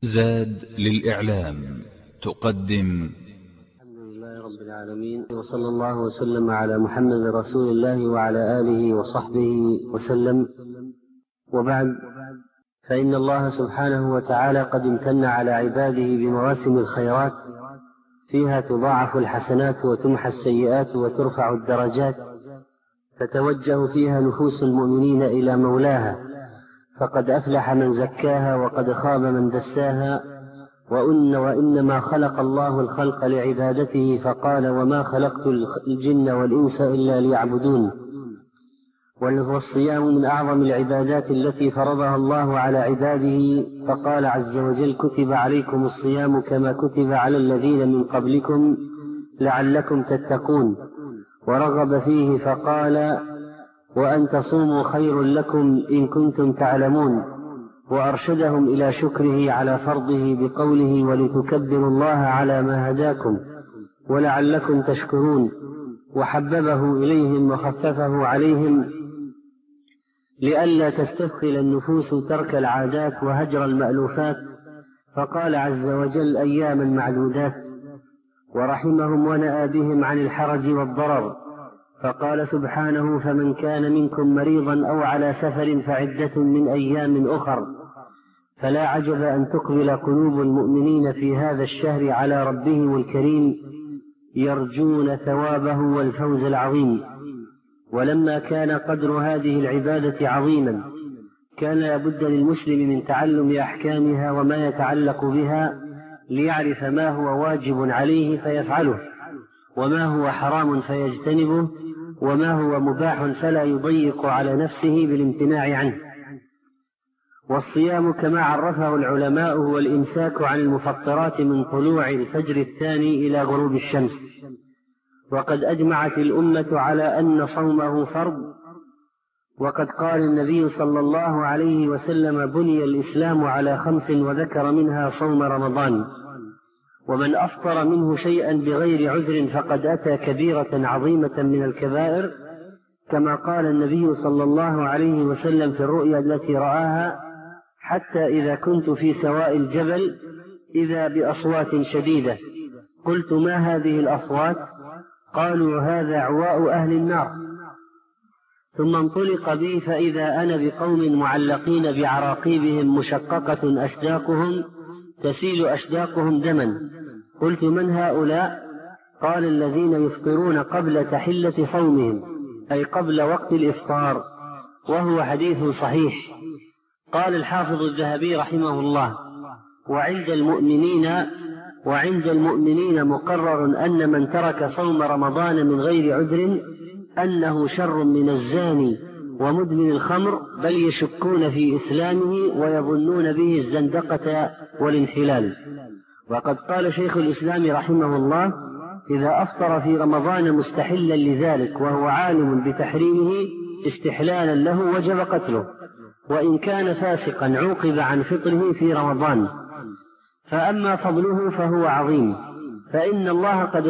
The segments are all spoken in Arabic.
زاد للإعلام تقدم. الحمد لله رب العالمين، وصلى الله وسلم على محمد رسول الله وعلى آله وصحبه وسلم، وبعد، فإن الله سبحانه وتعالى قد امتن على عباده بمواسم الخيرات فيها تضاعف الحسنات وتمحى السيئات وترفع الدرجات، فتوجه فيها نفوس المؤمنين إلى مولاها، فقد أفلح من زكاها وقد خاب من دساها. وإنما خلق الله الخلق لعبادته، فقال: وما خلقت الجن والإنس إلا ليعبدون. والصيام من أعظم العبادات التي فرضها الله على عباده، فقال عز وجل: كتب عليكم الصيام كما كتب على الذين من قبلكم لعلكم تتقون. ورغب فيه فقال: وأن تصوموا خير لكم إن كنتم تعلمون. وأرشدهم إلى شكره على فرضه بقوله: ولتكبروا الله على ما هداكم ولعلكم تشكرون. وحببه إليهم وخففه عليهم لئلا تستثقل النفوس ترك العادات وهجر المألوفات، فقال عز وجل: أياما معدودات. ورحمهم ونأى بهم عن الحرج والضرر، فقال سبحانه: فمن كان منكم مريضا أو على سفر فعدة من أيام أخر. فلا عجب أن تقبل قلوب المؤمنين في هذا الشهر على ربهم الكريم، يرجون ثوابه والفوز العظيم. ولما كان قدر هذه العبادة عظيما، كان لابد للمسلم من تعلم أحكامها وما يتعلق بها، ليعرف ما هو واجب عليه فيفعله، وما هو حرام فيجتنبه، وما هو مباح فلا يضيق على نفسه بالامتناع عنه. والصيام كما عرفه العلماء هو الإمساك عن المفطرات من طلوع الفجر الثاني إلى غروب الشمس. وقد أجمعت الأمة على أن صومه فرض، وقد قال النبي صلى الله عليه وسلم: بني الإسلام على 5، وذكر منها صوم رمضان. ومن أفطر منه شيئا بغير عذر فقد أتى كبيرة عظيمة من الكبائر، كما قال النبي صلى الله عليه وسلم في الرؤيا التي رآها: حتى إذا كنت في سواء الجبل إذا بأصوات شديدة، قلت: ما هذه الأصوات؟ قالوا: هذا عواء أهل النار. ثم انطلق بي فإذا أنا بقوم معلقين بعراقيبهم مشققة أشداقهم تسيل أشداقهم دما. قلت: من هؤلاء؟ قال: الذين يفطرون قبل تحلة صومهم، أي قبل وقت الإفطار. وهو حديث صحيح. قال الحافظ الذهبي رحمه الله: وعند المؤمنين مقرر أن من ترك صوم رمضان من غير عذر أنه شر من الزاني ومدمن الخمر، بل يشكون في إسلامه ويظنون به الزندقة والانحلال. وقد قال شيخ الإسلام رحمه الله: إذا أفطر في رمضان مستحلا لذلك وهو عالم بتحريمه استحلالا له وجب قتله، وإن كان فاسقا عوقب عن فطره في رمضان. فأما فضله فهو عظيم، فإن الله قد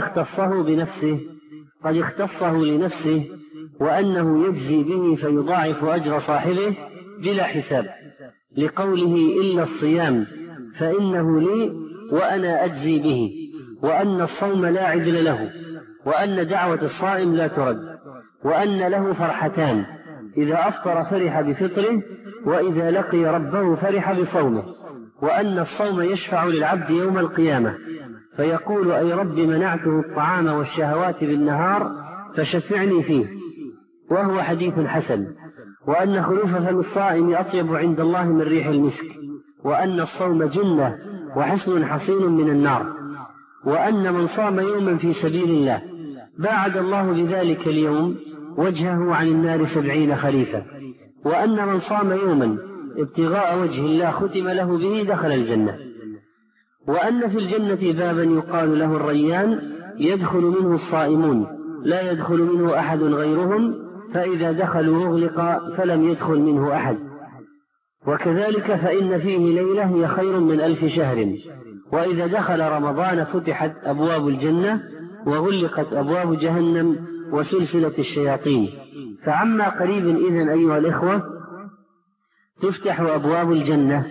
اختصه لنفسه، وأنه يجزي به فيضاعف أجر صاحبه بلا حساب، لقوله: إلا الصيام فإنه لي وأنا أجزي به، وأن الصوم لا عدل له، وأن دعوة الصائم لا ترد، وأن له فرحتان: إذا أفطر فرح بفطره، وإذا لقي ربه فرح بصومه، وأن الصوم يشفع للعبد يوم القيامة فيقول: أي رب منعته الطعام والشهوات بالنهار فشفعني فيه. وهو حديث حسن. وأن خلوف فم الصائم أطيب عند الله من ريح المسك، وأن الصوم جنة وحصن حصين من النار، وأن من صام يوما في سبيل الله باعد الله بذلك اليوم وجهه عن النار 70 خريفا، وأن من صام يوما ابتغاء وجه الله ختم له به دخل الجنة، وأن في الجنة بابا يقال له الريان يدخل منه الصائمون لا يدخل منه أحد غيرهم، فإذا دخلوا أغلق فلم يدخل منه أحد. وكذلك فإن فيه ليلة هي خير من 1000 شهر. وإذا دخل رمضان فتحت أبواب الجنة وغلقت أبواب جهنم وسلسلة الشياطين. فعما قريب إذن أيها الإخوة تفتح أبواب الجنة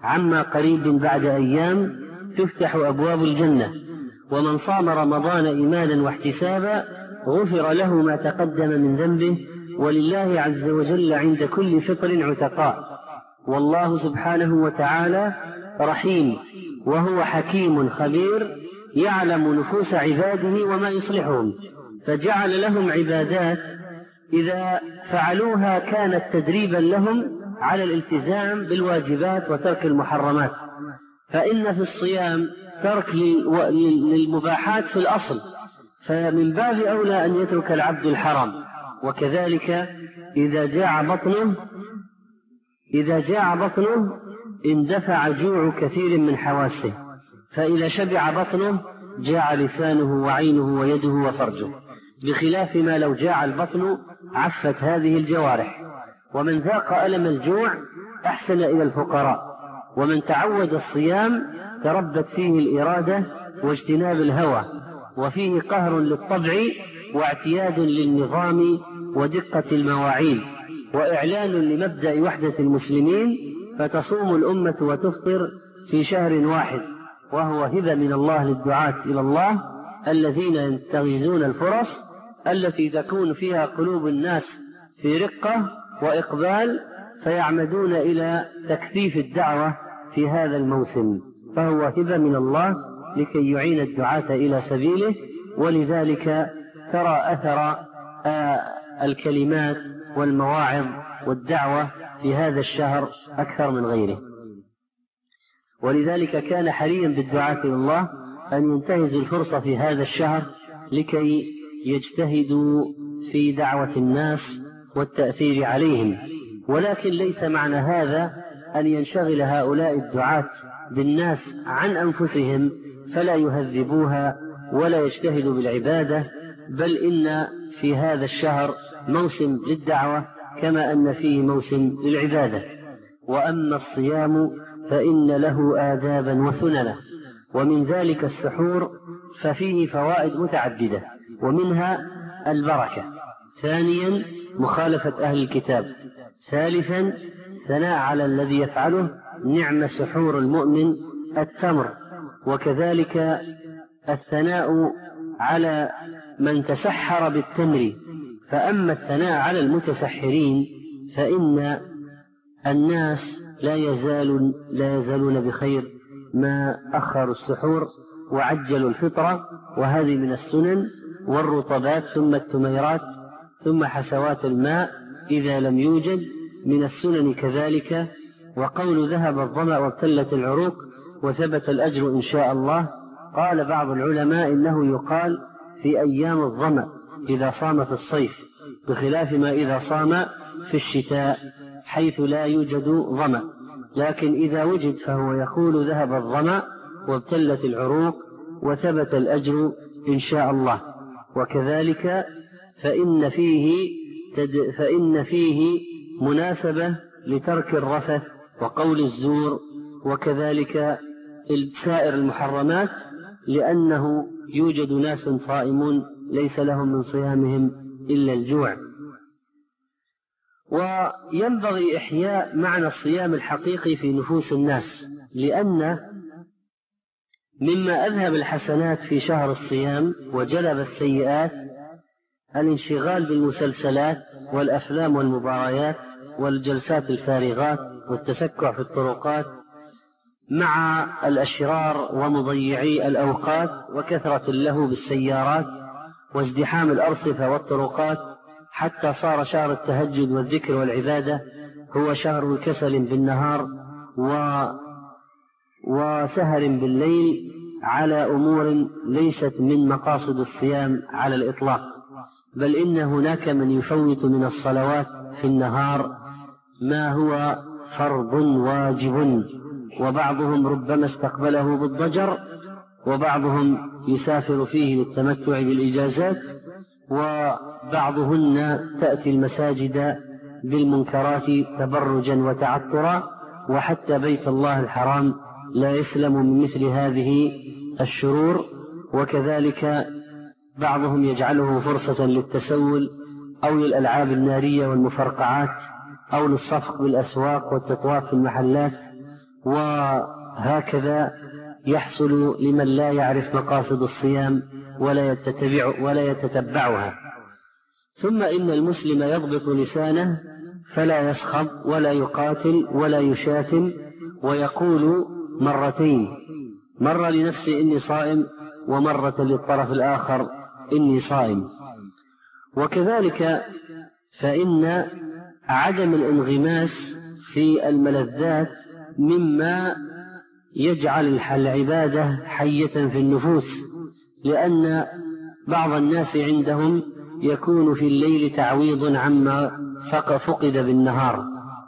عما قريب بعد أيام تفتح أبواب الجنة. ومن صام رمضان إيمانا واحتسابا غفر له ما تقدم من ذنبه، ولله عز وجل عند كل فطر عتقاء. والله سبحانه وتعالى رحيم، وهو حكيم خبير يعلم نفوس عباده وما يصلحهم، فجعل لهم عبادات إذا فعلوها كانت تدريبا لهم على الالتزام بالواجبات وترك المحرمات. فإن في الصيام ترك للمباحات في الأصل، فمن باب أولى أن يترك العبد الحرام. وكذلك إذا جاع بطنه اندفع جوع كثير من حواسه، فإذا شبع بطنه جاع لسانه وعينه ويده وفرجه، بخلاف ما لو جاع البطن عفت هذه الجوارح. ومن ذاق ألم الجوع أحسن إلى الفقراء، ومن تعود الصيام تربت فيه الإرادة واجتناب الهوى، وفيه قهر للطبع واعتياد للنظام ودقة المواعيد، وإعلان لمبدأ وحدة المسلمين، فتصوم الأمة وتفطر في شهر واحد، وهو هبة من الله للدعاة إلى الله الذين ينتهزون الفرص التي تكون فيها قلوب الناس في رقة وإقبال، فيعمدون إلى تكثيف الدعوة في هذا الموسم، فهو هبة من الله لكي يعين الدعاة إلى سبيله. ولذلك ترى أثر الكلمات والمواعظ والدعوة في هذا الشهر أكثر من غيره. ولذلك كان حريا بالدعاة إلى الله أن ينتهزوا الفرصة في هذا الشهر لكي يجتهدوا في دعوة الناس والتأثير عليهم. ولكن ليس معنى هذا أن ينشغل هؤلاء الدعاة بالناس عن أنفسهم فلا يهذبوها ولا يجتهدوا بالعبادة، بل إن في هذا الشهر موسم للدعوة كما أن فيه موسم للعبادة. وأما الصيام فإن له آدابا وسننا، ومن ذلك السحور، ففيه فوائد متعددة، ومنها البركة. ثانيا مخالفة أهل الكتاب. ثالثا ثناء على الذي يفعله، نعم سحور المؤمن التمر. وكذلك الثناء على من تسحر بالتمر. فأما الثناء على المتسحرين فإن الناس لا يزالون بخير ما أخروا السحور وعجلوا الفطرة، وهذه من السنن، والرطبات ثم التميرات ثم حسوات الماء إذا لم يوجد من السنن كذلك. وقول ذهب الظمأ وابتلت العروق وثبت الأجر إن شاء الله، قال بعض العلماء إنه يقال في أيام الظمأ إذا صام في الصيف، بخلاف ما إذا صام في الشتاء حيث لا يوجد ظمأ، لكن إذا وجد فهو يقول ذهب الظمأ وابتلت العروق وثبت الأجر إن شاء الله. وكذلك فإن فيه مناسبة لترك الرفث وقول الزور، وكذلك سائر المحرمات، لأنه يوجد ناس صائمون ليس لهم من صيامهم إلا الجوع. وينبغي إحياء معنى الصيام الحقيقي في نفوس الناس، لأن مما أذهب الحسنات في شهر الصيام وجلب السيئات الانشغال بالمسلسلات والأفلام والمباريات والجلسات الفارغات والتسكع في الطرقات مع الأشرار ومضيعي الأوقات وكثرة اللهو بالسيارات وازدحام الأرصفة والطرقات، حتى صار شهر التهجد والذكر والعبادة هو شهر كسل بالنهار وسهر بالليل على أمور ليست من مقاصد الصيام على الإطلاق، بل إن هناك من يفوت من الصلوات في النهار ما هو فرض واجب، وبعضهم ربما استقبله بالضجر، وبعضهم يسافر فيه للتمتع بالإجازات، وبعضهن تأتي المساجد بالمنكرات تبرجا وتعطرا، وحتى بيت الله الحرام لا يسلم من مثل هذه الشرور. وكذلك بعضهم يجعله فرصة للتسول أو للألعاب النارية والمفرقعات أو للصفق بالأسواق والتطواف في المحلات وهكذا يحصل لمن لا يعرف مقاصد الصيام ولا يتتبعها. ثم إن المسلم يضبط لسانه فلا يسخب ولا يقاتل ولا يشاتم، ويقول مرتين، مرة لنفسه إني صائم، ومرة للطرف الآخر إني صائم. وكذلك فإن عدم الانغماس في الملذات مما يجعل العبادة حية في النفوس، لأن بعض الناس عندهم يكون في الليل تعويض عما فقد بالنهار،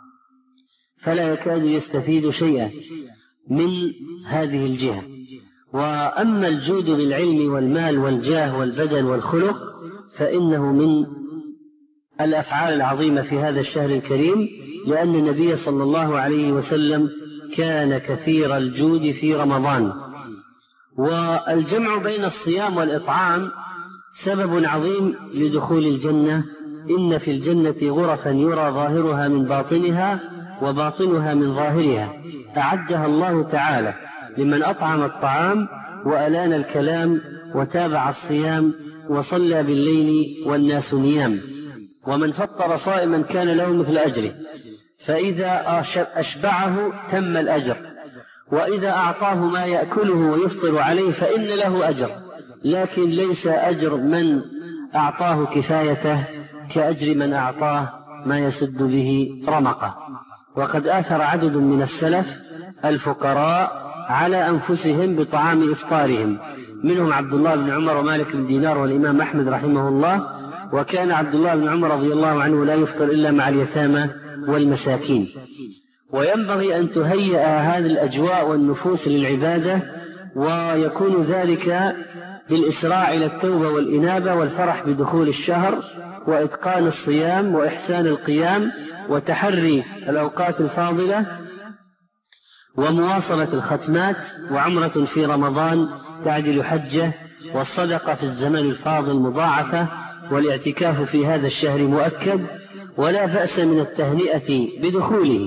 فلا يكاد يستفيد شيئا من هذه الجهة. وأما الجود بالعلم والمال والجاه والبدن والخلق فإنه من الأفعال العظيمة في هذا الشهر الكريم، لأن النبي صلى الله عليه وسلم كان كثير الجود في رمضان. والجمع بين الصيام والإطعام سبب عظيم لدخول الجنة. إن في الجنة غرفا يرى ظاهرها من باطنها وباطنها من ظاهرها، أعدها الله تعالى لمن أطعم الطعام وألان الكلام وتابع الصيام وصلى بالليل والناس نيام. ومن فطر صائما كان له مثل أجره، فإذا أشبعه تم الأجر، وإذا أعطاه ما يأكله ويفطر عليه فإن له أجر، لكن ليس أجر من أعطاه كفايته كأجر من أعطاه ما يسد به رمقه. وقد آثر عدد من السلف الفقراء على أنفسهم بطعام إفطارهم، منهم عبد الله بن عمر ومالك بن دينار والإمام أحمد رحمه الله. وكان عبد الله بن عمر رضي الله عنه لا يفطر إلا مع اليتامى والمساكين. وينبغي أن تهيئ هذه الأجواء والنفوس للعبادة، ويكون ذلك بالإسراع إلى التوبة والإنابة والفرح بدخول الشهر وإتقان الصيام وإحسان القيام وتحري الأوقات الفاضلة ومواصلة الختمات، وعمرة في رمضان تعدل حجة، والصدقة في الزمن الفاضل مضاعفة، والاعتكاف في هذا الشهر مؤكد، ولا بأس من التهنئة بدخوله.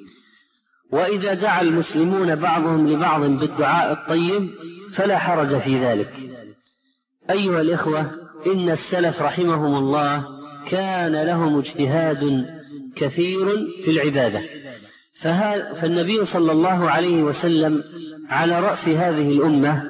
وإذا دعا المسلمون بعضهم لبعض بالدعاء الطيب فلا حرج في ذلك. أيها الإخوة، إن السلف رحمهم الله كان لهم اجتهاد كثير في العبادة، فالنبي صلى الله عليه وسلم على رأس هذه الأمة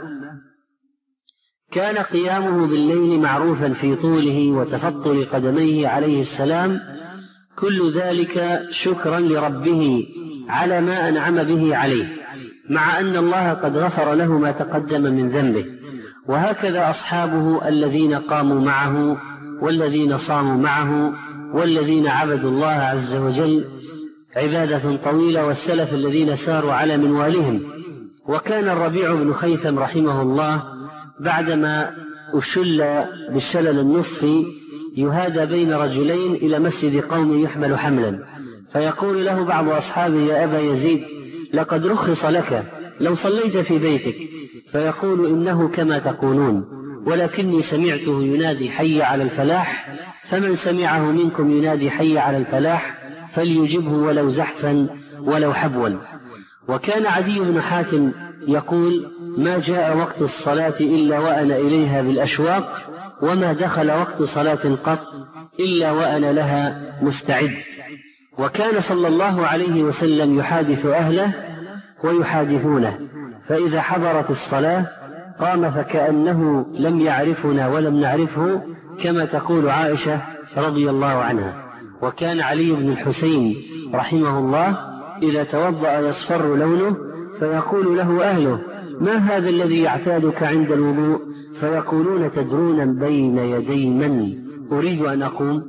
كان قيامه بالليل معروفا في طوله وتفطر قدميه عليه السلام، كل ذلك شكرا لربه على ما أنعم به عليه، مع أن الله قد غفر له ما تقدم من ذنبه. وهكذا أصحابه الذين قاموا معه والذين صاموا معه والذين عبدوا الله عز وجل عبادة طويلة، والسلف الذين ساروا على منوالهم. وكان الربيع بن خيثم رحمه الله بعدما أشل بالشلل النصفي يهادى بين رجلين إلى مسجد قوم يحمل حملا، فيقول له بعض أصحابه: يا أبا يزيد، لقد رخص لك لو صليت في بيتك. فيقول: إنه كما تقولون، ولكني سمعته ينادي حي على الفلاح، فمن سمعه منكم ينادي حي على الفلاح فليجبه ولو زحفا ولو حبوا. وكان عدي بن حاتم يقول: ما جاء وقت الصلاة إلا وأنا إليها بالأشواق، وما دخل وقت صلاة قط إلا وأنا لها مستعد. وكان صلى الله عليه وسلم يحادث أهله ويحادثونه، فإذا حضرت الصلاة قام فكأنه لم يعرفنا ولم نعرفه، كما تقول عائشة رضي الله عنها. وكان علي بن الحسين رحمه الله إذا توضأ يصفر لونه، فيقول له أهله: ما هذا الذي يعتادك عند الوضوء؟ فيقولون: تدرون بين يدي من أريد أن أقوم؟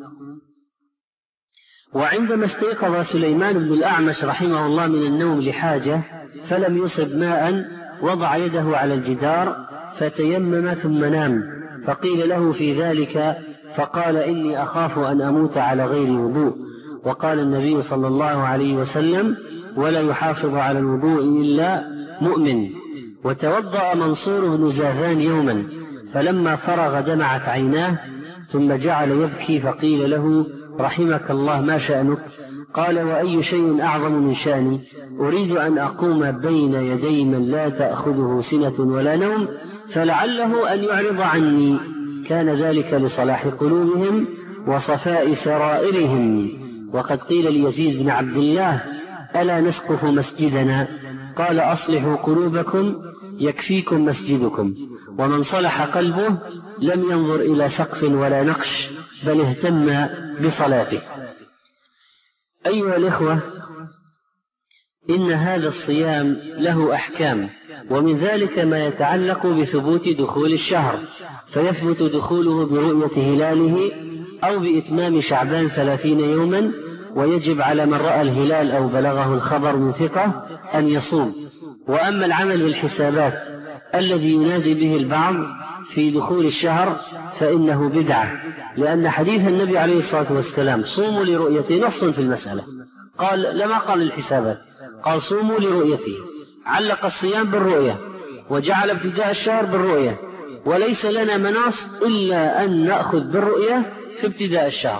وعندما استيقظ سليمان بن الأعمش رحمه الله من النوم لحاجة فلم يصب ماء، وضع يده على الجدار فتيمم ثم نام، فقيل له في ذلك فقال: إني أخاف أن أموت على غير وضوء. وقال النبي صلى الله عليه وسلم: ولا يحافظ على الوضوء إلا مؤمن. وتوضأ منصور بن زاذان يوما، فلما فرغ دمعت عيناه، ثم جعل يبكي، فقيل له: رحمك الله، ما شأنك؟ قال: وأي شيء أعظم من شأني؟ أريد أن أقوم بين يدي من لا تأخذه سنة ولا نوم فلعله أن يعرض عني. كان ذلك لصلاح قلوبهم وصفاء سرائرهم. وقد قيل ليزيد بن عبد الله: ألا نسقف مسجدنا؟ قال: أصلحوا قلوبكم يكفيكم مسجدكم. ومن صلح قلبه لم ينظر إلى سقف ولا نقش بل اهتم بصلاته. أيها الإخوة، إن هذا الصيام له أحكام، ومن ذلك ما يتعلق بثبوت دخول الشهر، فيثبت دخوله برؤية هلاله أو بإتمام شعبان 30 يوما، ويجب على من رأى الهلال أو بلغه الخبر من ثقة أن يصوم. وأما العمل بالحسابات الذي ينادي به البعض في دخول الشهر فإنه بدعة، لأن حديث النبي عليه الصلاة والسلام: صوموا لرؤيته، نص في المسألة. لما قال الحسابات، قال: صوموا لرؤيته، علق الصيام بالرؤية وجعل ابتداء الشهر بالرؤية، وليس لنا مناص إلا أن نأخذ بالرؤية في ابتداء الشهر.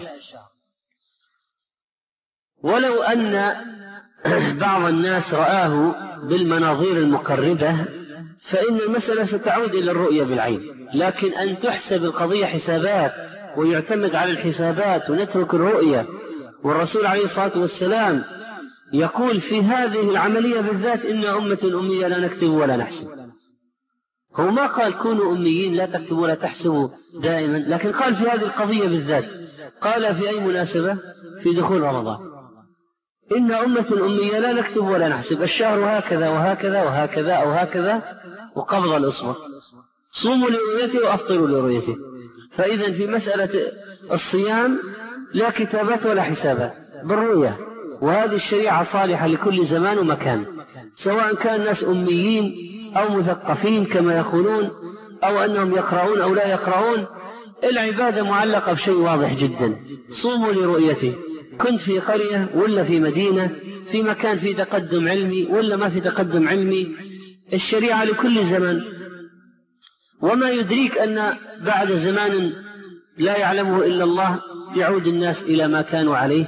ولو أن بعض الناس رآه بالمناظير المقربة فإن المسألة ستعود إلى الرؤية بالعين، لكن أن تحسب القضية حسابات ويعتمد على الحسابات ونترك الرؤية. والرسول عليه الصلاة والسلام يقول في هذه العملية بالذات: إن أمة أمية لا نكتب ولا نحسب. هو ما قال كونوا أميين لا تكتبوا ولا تحسبوا دائما، لكن قال في هذه القضية بالذات. قال في أي مناسبة؟ في دخول رمضان: إن أمة أمية لا نكتب ولا نحسب، الشهر هكذا وهكذا وهكذا أو هكذا، وقبض الأصبع، صوموا لرؤيته وأفطروا لرؤيته. فإذا في مسألة الصيام لا كتابات ولا حسابات، بالرؤية. وهذه الشريعة صالحة لكل زمان ومكان، سواء كان الناس أميين أو مثقفين كما يقولون، أو أنهم يقرؤون أو لا يقرؤون. العبادة معلقة بشيء واضح جدا: صوموا لرؤيته. كنت في قرية ولا في مدينة، في مكان في تقدم علمي ولا ما في تقدم علمي، الشريعة لكل زمان. وما يدريك أن بعد زمان لا يعلمه إلا الله يعود الناس إلى ما كانوا عليه،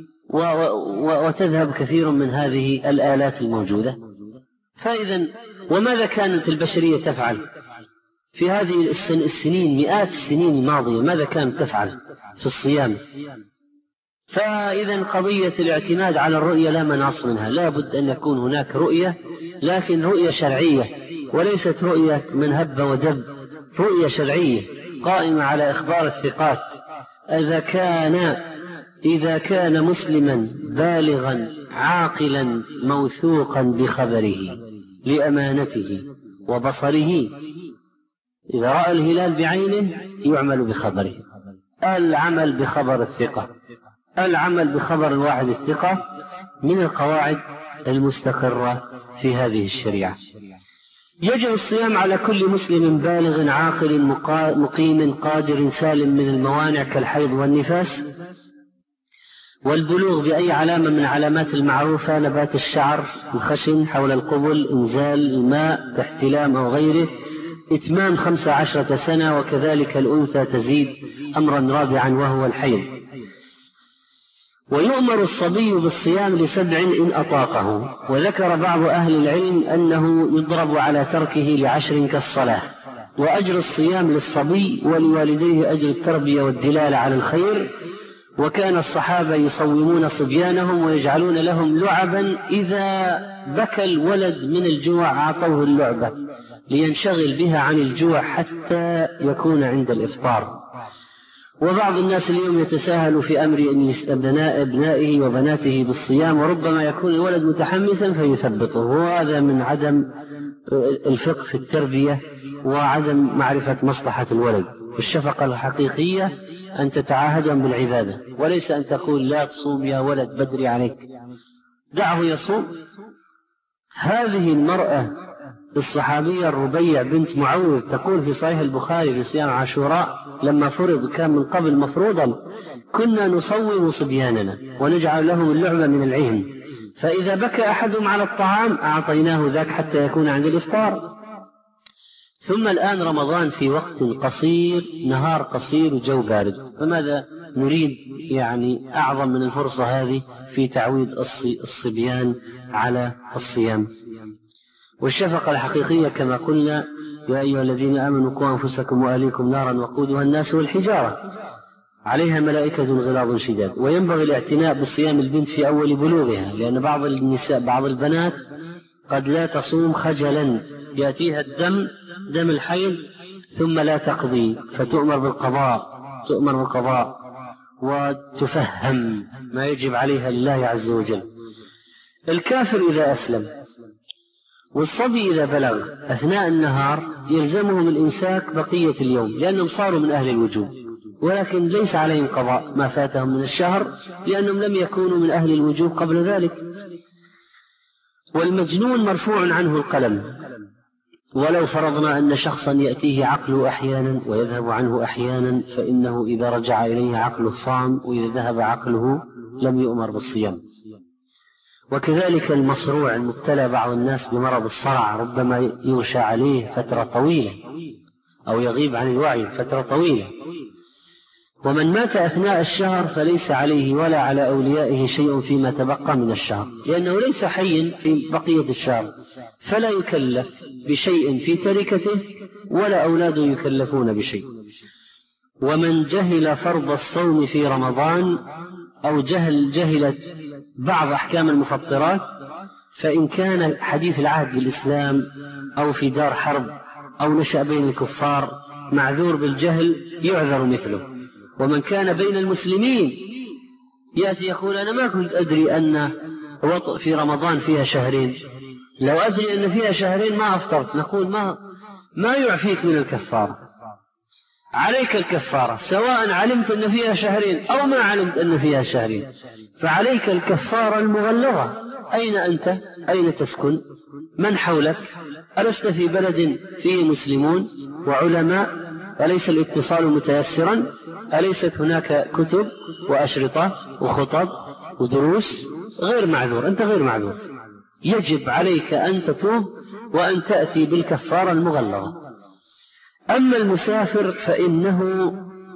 وتذهب كثير من هذه الآلات الموجودة. فإذا وماذا كانت البشرية تفعل في هذه السنين، مئات السنين الماضية؟ ماذا كانت تفعل في الصيام؟ فإذا قضية الاعتماد على الرؤية لا مناص منها، لا بد أن يكون هناك رؤية، لكن رؤية شرعية، وليست رؤية من هب ودب، رؤية شرعية قائمة على إخبار الثقات. إذا كان مسلما بالغا عاقلا موثوقا بخبره لأمانته وبصره، إذا رأى الهلال بعينه يعمل بخبره. العمل بخبر الثقة، العمل بخبر الواحد الثقة من القواعد المستقرة في هذه الشريعة. يجب الصيام على كل مسلم بالغ عاقل مقيم قادر سالم من الموانع كالحيض والنفاس والبلوغ بأي علامة من علامات المعروفة: نبات الشعر، الخشن حول القبل، إنزال الماء باحتلام أو غيره، إتمام 15 سنة، وكذلك الأنثى تزيد أمرا رابعا وهو الحيض. ويؤمر الصبي بالصيام ل7 إن أطاقه. وذكر بعض أهل العلم أنه يضرب على تركه ل10 كالصلاة. وأجر الصيام للصبي ولوالديه أجر التربية والدلالة على الخير. وكان الصحابة يصومون صبيانهم ويجعلون لهم لعبا، إذا بكى الولد من الجوع أعطوه اللعبة لينشغل بها عن الجوع حتى يكون عند الإفطار. وبعض الناس اليوم يتساهل في أمر أن يستبنى أبنائه وبناته بالصيام، وربما يكون الولد متحمسا فيثبطه، وهذا من عدم الفقه في التربية وعدم معرفة مصلحة الولد. الشفقة الحقيقية أن تتعاهدهم بالعبادة، وليس أن تقول: لا تصوم يا ولد بدري عليك، دعه يصوم. هذه المرأة الصحابية الربيع بنت معوذ تقول في صحيح البخاري في صيام عاشوراء لما فرض، كان من قبل مفروضا: كنا نصوم صبياننا ونجعل لهم اللعبة من العهن، فإذا بكى أحدهم على الطعام أعطيناه ذاك حتى يكون عند الإفطار. ثم الآن رمضان في وقت قصير، نهار قصير وجو بارد، فماذا نريد أعظم من الفرصة هذه في تعويد الصبيان على الصيام. والشفقة الحقيقية كما قلنا: يا أيها الذين آمنوا قوا أنفسكم وأهليكم نارا وقودها الناس والحجارة عليها ملائكة غلاظ شداد. وينبغي الاعتناء بصيام البنت في أول بلوغها، لأن بعض البنات قد لا تصوم خجلا، يأتيها دم الحيض ثم لا تقضي، فتؤمر بالقضاء وتفهم ما يجب عليها لله عز وجل. الكافر إذا أسلم والصبي إذا بلغ أثناء النهار يلزمهم الإمساك بقية اليوم، لأنهم صاروا من أهل الوجوب، ولكن ليس عليهم قضاء ما فاتهم من الشهر، لأنهم لم يكونوا من أهل الوجوب قبل ذلك. والمجنون مرفوع عنه القلم، ولو فرضنا أن شخصا يأتيه عقله أحيانا ويذهب عنه أحيانا، فإنه إذا رجع إليه عقله صام، وإذا ذهب عقله لم يؤمر بالصيام. وكذلك المصروع المبتلى بعض الناس بمرض الصرع ربما يغشى عليه فترة طويلة أو يغيب عن الوعي فترة طويلة. ومن مات أثناء الشهر فليس عليه ولا على أوليائه شيء فيما تبقى من الشهر، لأنه ليس حيا في بقية الشهر، فلا يكلف بشيء في تركته ولا أولاده يكلفون بشيء. ومن جهل فرض الصوم في رمضان أو جهلت بعض أحكام المفطرات، فإن كان حديث العهد بالإسلام أو في دار حرب أو نشأ بين الكفار معذور بالجهل يعذر مثله. ومن كان بين المسلمين يأتي يقول: أنا ما كنت أدري أن وطء في رمضان فيها شهرين، لو أدري أن فيها شهرين ما أفطرت. نقول: ما يعفيك من الكفارة، عليك الكفارة سواء علمت أن فيها شهرين أو ما علمت أن فيها شهرين، فعليك الكفارة المغلظة. أين أنت؟ أين تسكن؟ من حولك؟ ألست في بلد فيه مسلمون وعلماء؟ أليس الاتصال متيسرا؟ أليست هناك كتب وأشرطة وخطب ودروس؟ غير معذور، أنت غير معذور. يجب عليك أن تتوب وأن تأتي بالكفارة المغلظة. أما المسافر فإنه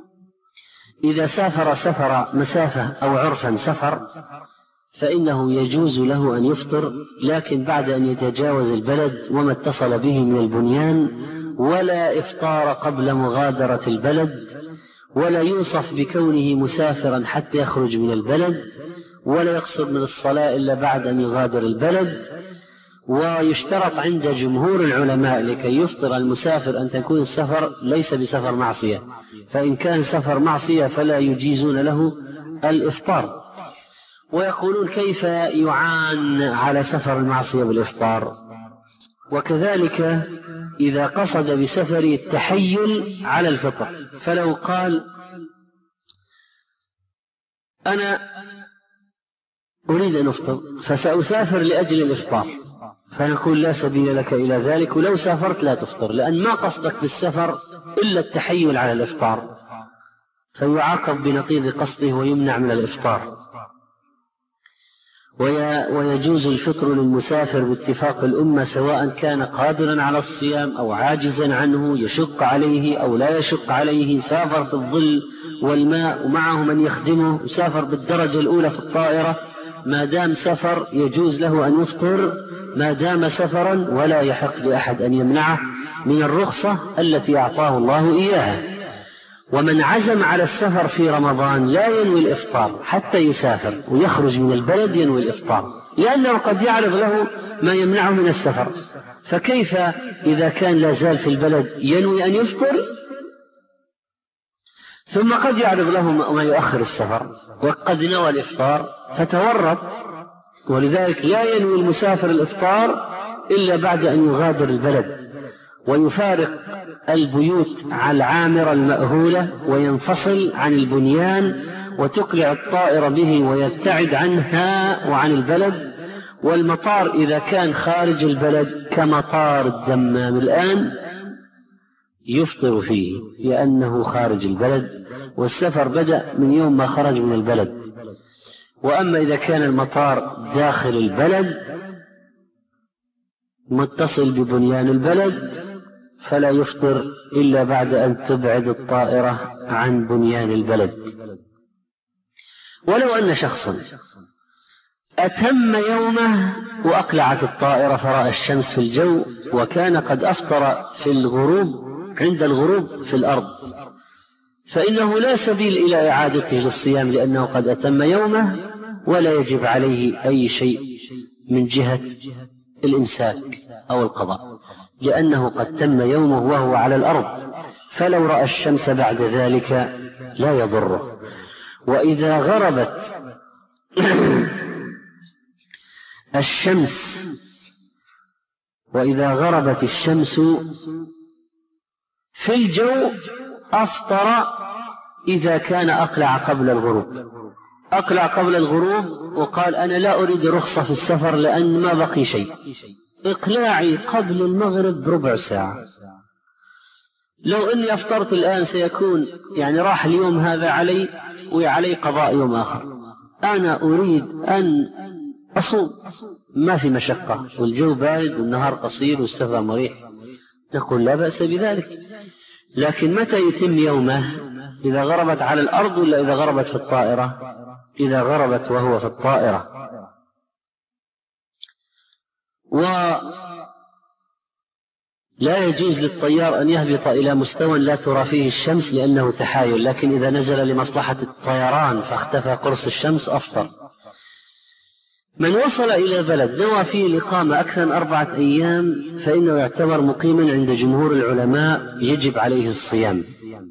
إذا سافر مسافة أو عرفا سفر فإنه يجوز له أن يفطر، لكن بعد أن يتجاوز البلد وما اتصل به من البنيان، ولا إفطار قبل مغادرة البلد، ولا يوصف بكونه مسافرا حتى يخرج من البلد، ولا يقصر من الصلاة إلا بعد أن يغادر البلد. ويشترط عند جمهور العلماء لكي يفطر المسافر أن تكون السفر ليس بسفر معصية، فإن كان سفر معصية فلا يجيزون له الإفطار. ويقولون: كيف يعان على سفر المعصية بالإفطار؟ وكذلك إذا قصد بسفره التحيل على الفطر، فلو قال: أنا أريد أن أفطر فسأسافر لأجل الإفطار، فنقول: لا سبيل لك إلى ذلك، ولو سافرت لا تفطر، لأن ما قصدك بالسفر إلا التحيل على الإفطار، فيعاقب بنقيض قصده ويمنع من الإفطار. ويجوز الفطر للمسافر باتفاق الأمة، سواء كان قادرا على الصيام أو عاجزا عنه، يشق عليه أو لا يشق عليه، سافر في الظل والماء ومعه من يخدمه، سافر بالدرجة الأولى في الطائرة، ما دام سفر يجوز له أن يفطر ما دام سفرا، ولا يحق لأحد أن يمنعه من الرخصة التي أعطاه الله إياها. ومن عزم على السفر في رمضان لا ينوي الإفطار حتى يسافر ويخرج من البلد ينوي الإفطار، لأنه قد يعرض له ما يمنعه من السفر، فكيف إذا كان لا زال في البلد ينوي أن يفطر ثم قد يعرض له ما يؤخر السفر وقد نوى الإفطار فتورط. ولذلك لا ينوي المسافر الإفطار إلا بعد أن يغادر البلد ويفارق البيوت العامرة المأهولة وينفصل عن البنيان وتقلع الطائرة به ويبتعد عنها وعن البلد. والمطار إذا كان خارج البلد كمطار الدمام الآن يفطر فيه لأنه خارج البلد، والسفر بدأ من يوم ما خرج من البلد. وأما إذا كان المطار داخل البلد متصل ببنيان البلد فلا يفطر إلا بعد أن تبعد الطائرة عن بنيان البلد. ولو أن شخصا أتم يومه وأقلعت الطائرة فرأى الشمس في الجو، وكان قد أفطر في الغروب عند الغروب في الأرض، فإنه لا سبيل إلى إعادته للصيام، لأنه قد أتم يومه ولا يجب عليه أي شيء من جهة الإمساك أو القضاء، لأنه قد تم يومه وهو على الأرض، فلو رأى الشمس بعد ذلك لا يضره. وإذا غربت الشمس في الجو أفطر إذا كان أقلع قبل الغروب وقال أنا لا أريد رخصة في السفر لأن ما بقي شيء، إقلاعي قبل المغرب بربع ساعة، لو أني أفطرت الآن سيكون يعني راح اليوم هذا علي وعلي قضاء يوم آخر، أنا أريد أن أصوم، ما في مشقة والجو بارد والنهار قصير والسفر مريح، نقول لا بأس بذلك. لكن متى يتم يومه؟ إذا غربت على الأرض ولا إذا غربت في الطائرة؟ إذا غربت وهو في الطائرة. ولا يجوز للطيار أن يهبط إلى مستوى لا ترى فيه الشمس لأنه تحايل، لكن إذا نزل لمصلحة الطيران فاختفى قرص الشمس أفطر. من وصل إلى بلد نوى فيه الإقامة أكثر من 4 أيام فإنه يعتبر مقيما عند جمهور العلماء، يجب عليه الصيام،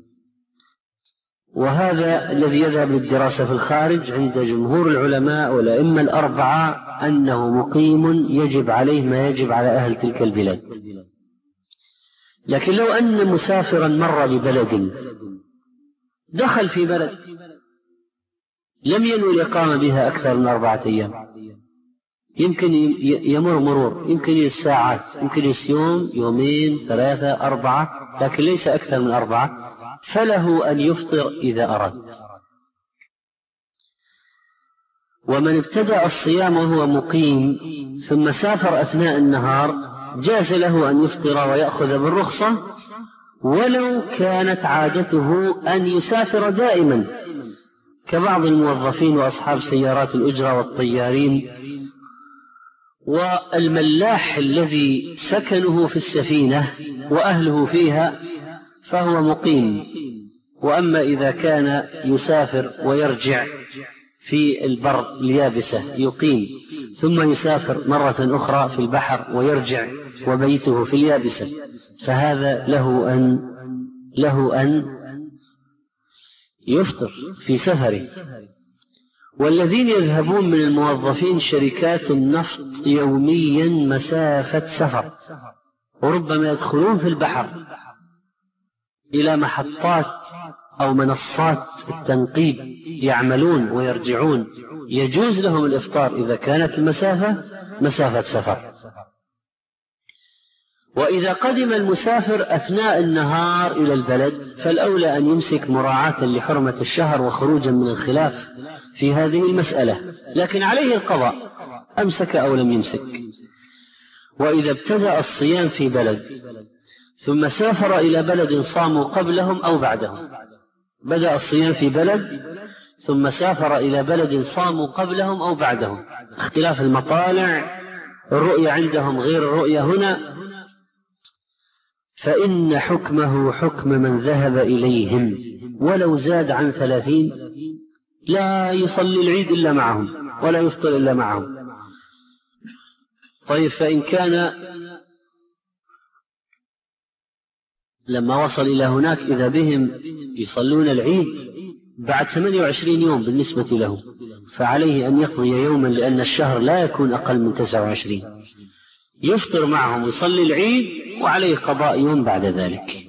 وهذا الذي يذهب للدراسة في الخارج عند جمهور العلماء والأئمة الأربعة أنه مقيم يجب عليه ما يجب على أهل تلك البلاد. لكن لو أن مسافرا مر ببلد دخل في بلد لم ينوي الإقامة بها أكثر من 4 أيام، يمكن يمر مرور، يمكن ساعات، يمكن يوم 2 3 4، لكن ليس أكثر من 4، فله أن يفطر إذا أراد. ومن ابتدأ الصيام وهو مقيم ثم سافر أثناء النهار جاز له أن يفطر ويأخذ بالرخصة، ولو كانت عادته أن يسافر دائما كبعض الموظفين وأصحاب سيارات الأجرة والطيارين والملاح الذي سكنه في السفينة وأهله فيها فهو مقيم. وأما إذا كان يسافر ويرجع في البر اليابسة يقيم، ثم يسافر مرة أخرى في البحر ويرجع وبيته في اليابسة، فهذا له أن يفطر في سفره. والذين يذهبون من الموظفين شركات النفط يوميا مسافة سفر، وربما يدخلون في البحر إلى محطات أو منصات التنقيب يعملون ويرجعون، يجوز لهم الإفطار إذا كانت المسافة مسافة سفر. وإذا قدم المسافر أثناء النهار إلى البلد فالأولى أن يمسك مراعاة لحرمة الشهر وخروجا من الخلاف في هذه المسألة، لكن عليه القضاء أمسك أو لم يمسك. وإذا ابتدأ الصيام في بلد ثم سافر إلى بلد صاموا قبلهم أو بعدهم، بدأ الصيام في بلد ثم سافر إلى بلد صاموا قبلهم أو بعدهم، اختلاف المطالع، الرؤية عندهم غير الرؤية هنا، فإن حكمه حكم من ذهب إليهم، ولو زاد عن 30 لا يصلي العيد إلا معهم ولا يفطر إلا معهم. طيب فإن كان لما وصل إلى هناك إذا بهم يصلون العيد بعد 28 يوم بالنسبة له، فعليه أن يقضي يوما لأن الشهر لا يكون أقل من 29، يفطر معهم ويصلي العيد وعليه قضاء يوم بعد ذلك.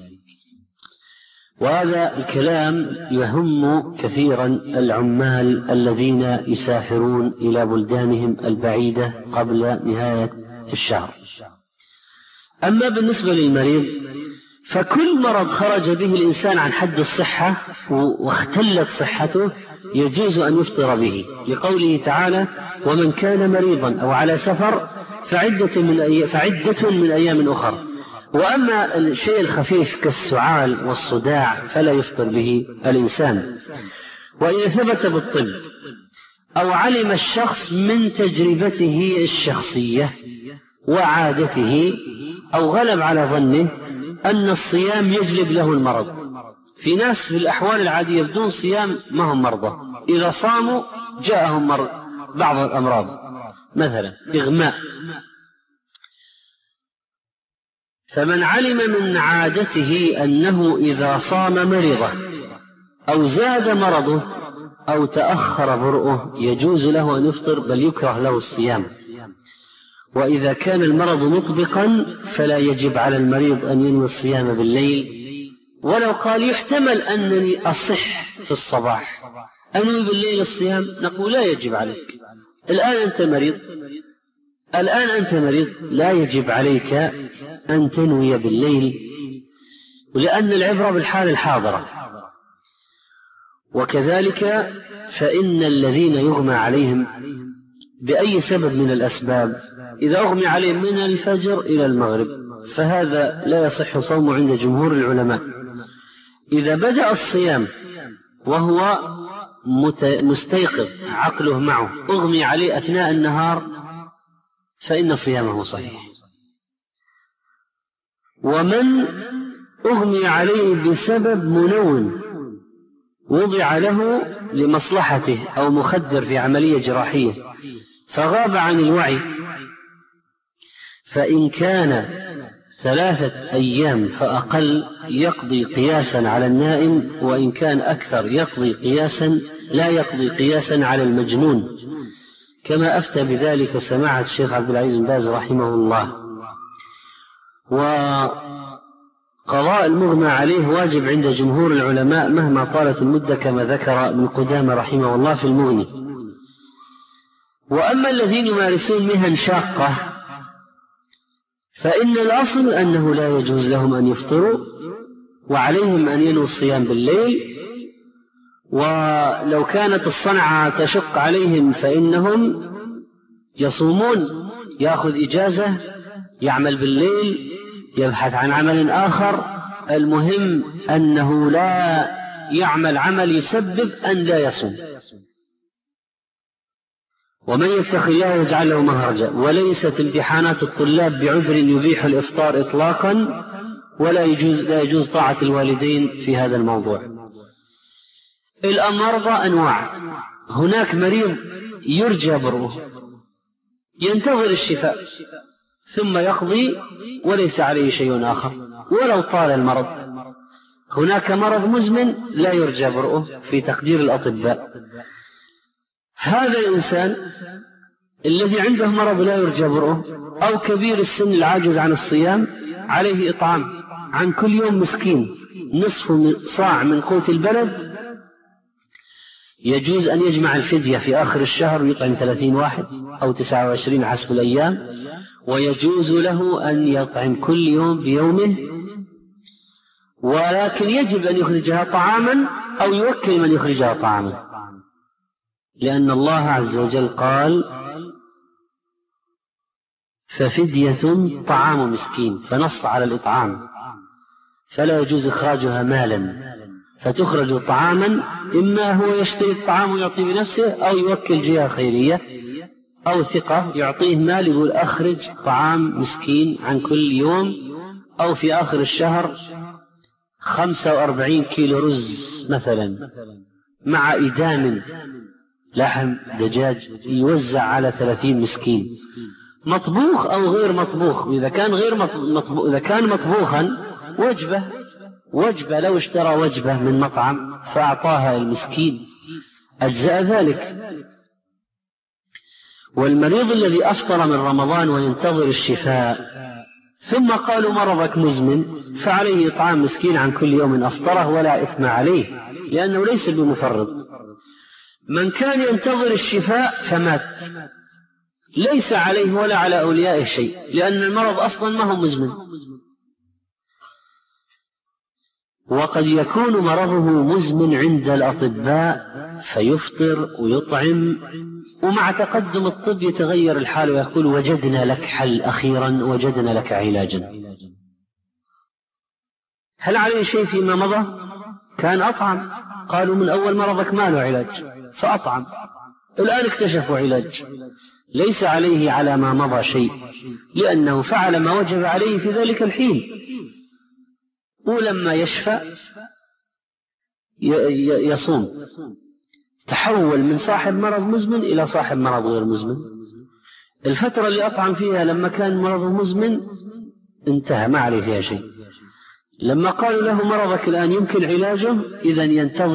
وهذا الكلام يهم كثيرا العمال الذين يسافرون إلى بلدانهم البعيدة قبل نهاية الشهر. أما بالنسبة للمريض فكل مرض خرج به الإنسان عن حد الصحة واختلت صحته يجوز أن يفطر به، لقوله تعالى: ومن كان مريضا أو على سفر فعدة من أيام أخر. وأما الشيء الخفيف كالسعال والصداع فلا يفطر به الإنسان. وإذا ثبت بالطب أو علم الشخص من تجربته الشخصية وعادته أو غلب على ظنه أن الصيام يجلب له المرض. في ناس بالأحوال العادية بدون صيام ما هم مرضى، إذا صاموا جاءهم بعض الأمراض، مثلا إغماء. فمن علم من عادته أنه إذا صام مرضه أو زاد مرضه أو تأخر برؤه يجوز له أن يفطر، بل يكره له الصيام. وإذا كان المرض مطبقا فلا يجب على المريض أن ينوي الصيام بالليل، ولو قال يحتمل أنني أصح في الصباح أنوي بالليل الصيام، نقول لا يجب عليك. الآن أنت مريض لا يجب عليك أن تنوي بالليل، لأن العبرة بالحال الحاضرة. وكذلك فإن الذين يغمى عليهم بأي سبب من الأسباب، إذا أغمي عليهم من الفجر إلى المغرب فهذا لا يصح صومه عند جمهور العلماء. إذا بدأ الصيام وهو مستيقظ عقله معه أغمي عليه أثناء النهار فإن صيامه صحيح. ومن أغمي عليه بسبب منون وضع له لمصلحته أو مخدر في عملية جراحية فغاب عن الوعي، فإن كان 3 أيام فأقل يقضي قياسا على النائم، وإن كان أكثر لا يقضي قياسا على المجنون، كما أفتى بذلك سماحة الشيخ عبد العزيز بن باز رحمه الله. وقضاء المغمى عليه واجب عند جمهور العلماء مهما طالت المدة، كما ذكر ابن قدامة رحمه الله في المغني. وأما الذين يمارسون مهن شاقة فإن الأصل أنه لا يجوز لهم أن يفطروا، وعليهم أن ينووا الصيام بالليل. ولو كانت الصنعة تشق عليهم فإنهم يصومون، يأخذ إجازة، يعمل بالليل، يبحث عن عمل آخر. المهم أنه لا يعمل عمل يسبب أن لا يصوم. ومن يتق الله يجعل له مخرجا. وليست امتحانات الطلاب بعذر يبيح الإفطار إطلاقا، ولا يجوز طاعة الوالدين في هذا الموضوع. المرضى أنواع، هناك مريض يرجى برؤه ينتظر الشفاء ثم يقضي وليس عليه شيء آخر ولو طال المرض. هناك مرض مزمن لا يرجى برؤه في تقدير الأطباء. هذا الإنسان الذي عنده مرض لا يرجى برؤه أو كبير السن العاجز عن الصيام عليه إطعام عن كل يوم مسكين نصف صاع من قوت البلد. يجوز أن يجمع الفدية في آخر الشهر ويطعم 30 واحد أو 29 حسب الأيام، ويجوز له أن يطعم كل يوم بيومه، ولكن يجب أن يخرجها طعاما أو يوكل من يخرجها طعاما، لأن الله عز وجل قال ففدية طعام مسكين، فنص على الإطعام، فلا يجوز إخراجها مالا، فتخرج طعاما، إما هو يشتري الطعام ويعطيه بنفسه أو يوكل جهة خيرية أو ثقة يعطيه مال يقول أخرج طعام مسكين عن كل يوم، أو في آخر الشهر 45 كيلو رز مثلا مع إدام لحم دجاج يوزع على 30 مسكين، مطبوخ أو غير مطبوخ. إذا كان مطبوخا وجبة لو اشترى وجبة من مطعم فأعطاها المسكين أجزاء ذلك. والمريض الذي أفطر من رمضان وينتظر الشفاء ثم قالوا مرضك مزمن فعليه إطعام مسكين عن كل يوم أفطره ولا إثم عليه، لأنه ليس بمفرط. من كان ينتظر الشفاء فمات ليس عليه ولا على أوليائه شيء، لأن المرض أصلا ما هو مزمن. وقد يكون مرضه مزمن عند الأطباء فيفطر ويطعم، ومع تقدم الطب يتغير الحال ويقول وجدنا لك حل أخيرا، وجدنا لك علاجا. هل عليه شيء فيما مضى؟ كان أطعم، قالوا من أول مرضك ما له علاج فأطعم، الآن اكتشفوا علاج، ليس عليه على ما مضى شيء، لأنه فعل ما وجب عليه في ذلك الحين، ولما يشفى يصوم. تحول من صاحب مرض مزمن إلى صاحب مرض غير مزمن. الفترة اللي أطعم فيها لما كان مرضه مزمن انتهى، ما عليه فيها شيء. لما قالوا له مرضك الآن يمكن علاجه، إذن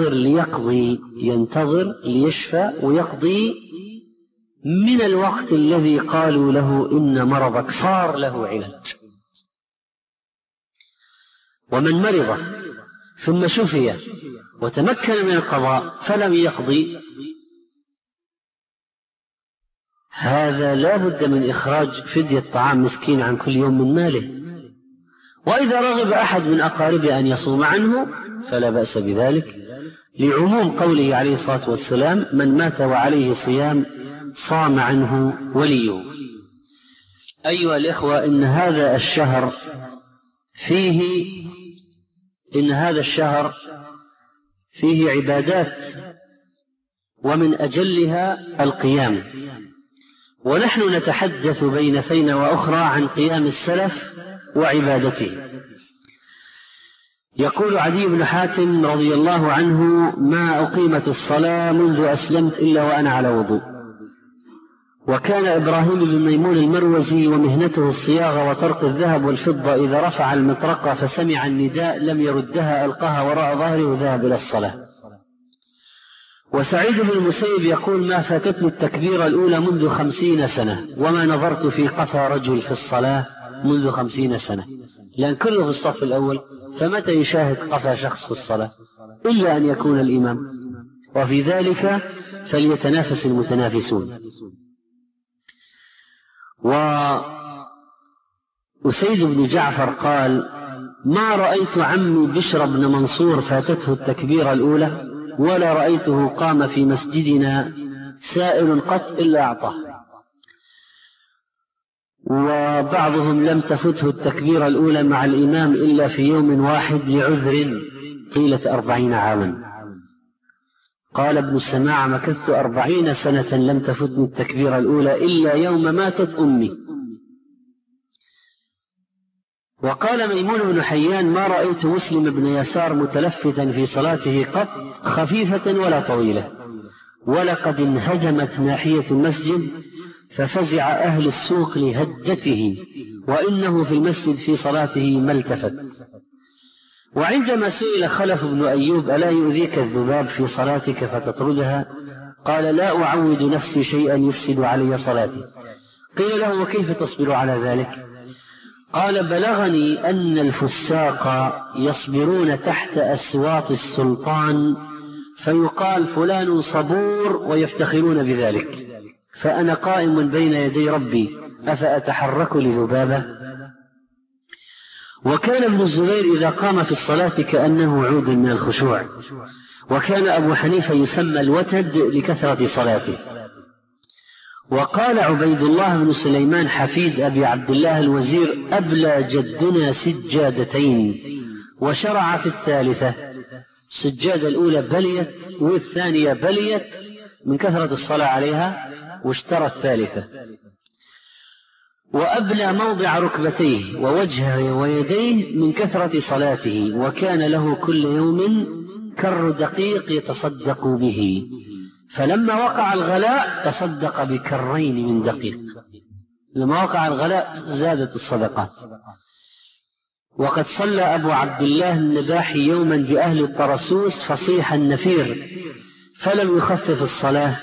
ينتظر ليشفى ويقضي من الوقت الذي قالوا له إن مرضك صار له علاج. ومن مرض ثم شفي وتمكن من القضاء فلم يقضي، هذا لا بد من إخراج فدية طعام مسكين عن كل يوم من ماله. وإذا رغب أحد من أقاربه أن يصوم عنه فلا بأس بذلك، لعموم قوله عليه الصلاة والسلام: من مات وعليه صيام صام عنه وليه. أيها الإخوة، إن هذا الشهر فيه عبادات، ومن أجلها القيام، ونحن نتحدث بين فين وأخرى عن قيام السلف وعبادته. يقول عدي بن حاتم رضي الله عنه: ما أقيمت الصلاة منذ أسلمت إلا وأنا على وضوء. وكان إبراهيم بن ميمون المروزي ومهنته الصياغة وطرق الذهب والفضة، إذا رفع المطرقة فسمع النداء لم يردها، ألقاها وراء ظهره وذهب إلى الصلاة. وسعيد بن المسيب يقول: ما فاتتني التكبيرة الأولى منذ 50 سنة، وما نظرت في قفا رجل في الصلاة منذ 50 سنة، لأن كله في الصف الأول، فمتى يشاهد قفا شخص في الصلاة إلا أن يكون الإمام، وفي ذلك فليتنافس المتنافسون. وأسيد بن جعفر قال: ما رأيت عمي بشر بن منصور فاتته التكبيرة الأولى، ولا رأيته قام في مسجدنا سائل قط إلا أعطاه. وبعضهم لم تفته التكبيرة الأولى مع الإمام إلا في يوم واحد لعذر طيلة 40 عاما. قال ابن السماع: مكثت 40 سنة لم تفتني التكبيرة الأولى إلا يوم ماتت أمي. وقال ميمون بن حيان: ما رأيت مسلم بن يسار متلفتا في صلاته قط، خفيفة ولا طويلة، ولقد انهدمت ناحية المسجد ففزع أهل السوق لهدته، وإنه في المسجد في صلاته ما التفت. وعندما سئل خلف بن أيوب: ألا يؤذيك الذباب في صلاتك فتطردها؟ قال: لا أعود نفسي شيئا يفسد علي صلاتي. قيل له: وكيف تصبر على ذلك؟ قال: بلغني أن الفساق يصبرون تحت أسواق السلطان، فيقال فلان صبور ويفتخرون بذلك، فأنا قائم بين يدي ربي أفأتحرك لذبابة؟ وكان ابن الزبير إذا قام في الصلاة كأنه عود من الخشوع. وكان أبو حنيفة يسمى الوتد لكثرة صلاته. وقال عبيد الله بن سليمان حفيد أبي عبد الله الوزير: أبلى جدنا سجادتين وشرع في الثالثة. السجادة الأولى بليت والثانية بليت من كثرة الصلاة عليها، واشترى الثالثة. وأبلى موضع ركبتيه ووجهه ويديه من كثرة صلاته، وكان له كل يوم كر دقيق يتصدق به، فلما وقع الغلاء تصدق بكرين من دقيق. لما وقع الغلاء زادت الصدقات. وقد صلى أبو عبد الله النباحي يوما بأهل الطرسوس فصيح النفير فلم يخفف الصلاة،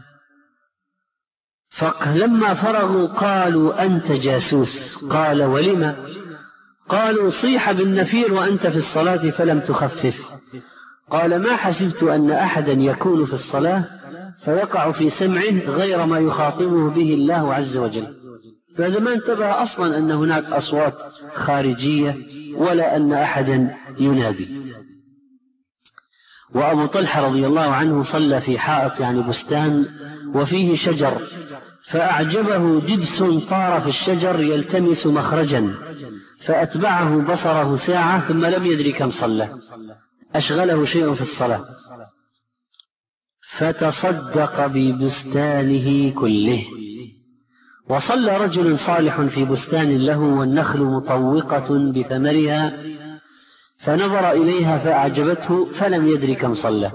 فلما فرغوا قالوا: أنت جاسوس. قال: ولم؟ قالوا: صيح بالنفير وأنت في الصلاة فلم تخفف. قال: ما حسبت أن أحدا يكون في الصلاة فيقع في سمعه غير ما يخاطبه به الله عز وجل. فهذا ما انتبه أصلا أن هناك أصوات خارجية ولا أن أحدا ينادي. وأبو طلحة رضي الله عنه صلى في حائط يعني بستان وفيه شجر، فأعجبه دبس طار في الشجر يلتمس مخرجا، فأتبعه بصره ساعة ثم لم يدري كم صلى، أشغله شيء في الصلاة. فتصدق ببستانه كله. وصلى رجل صالح في بستان له والنخل مطوقة بثمرها، فنظر إليها فأعجبته فلم يدر كم صلى،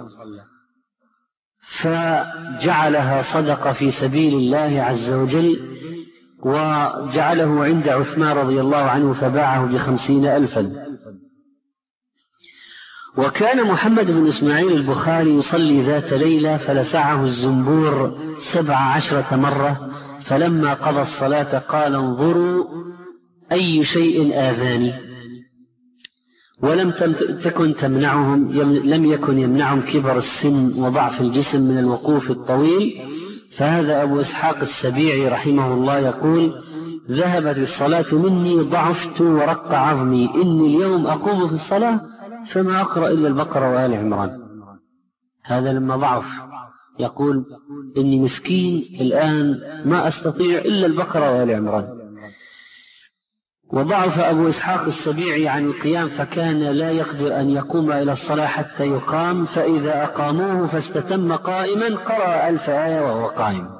فجعلها صدقة في سبيل الله عز وجل، وجعله عند عثمان رضي الله عنه فباعه ب50,000. وكان محمد بن إسماعيل البخاري يصلي ذات ليلة فلسعه الزنبور 17 مرة، فلما قضى الصلاة قال: انظروا أي شيء آذاني. ولم تكن تمنعهم، لم يكن يمنعهم كبر السن وضعف الجسم من الوقوف الطويل. فهذا أبو إسحاق السبيعي رحمه الله يقول: ذهبت الصلاة مني، ضعفت ورق عظمي، إني اليوم أقوم في الصلاة فما أقرأ إلا البقرة وآل عمران. هذا لما ضعف يقول: إني مسكين الآن ما أستطيع إلا البقرة وآل عمران. وضعف أبو إسحاق السبيعي عن القيام، فكان لا يقدر أن يقوم إلى الصلاة حتى يقام، فإذا أقاموه فاستتم قائما قرأ 1000 آية وهو قائم.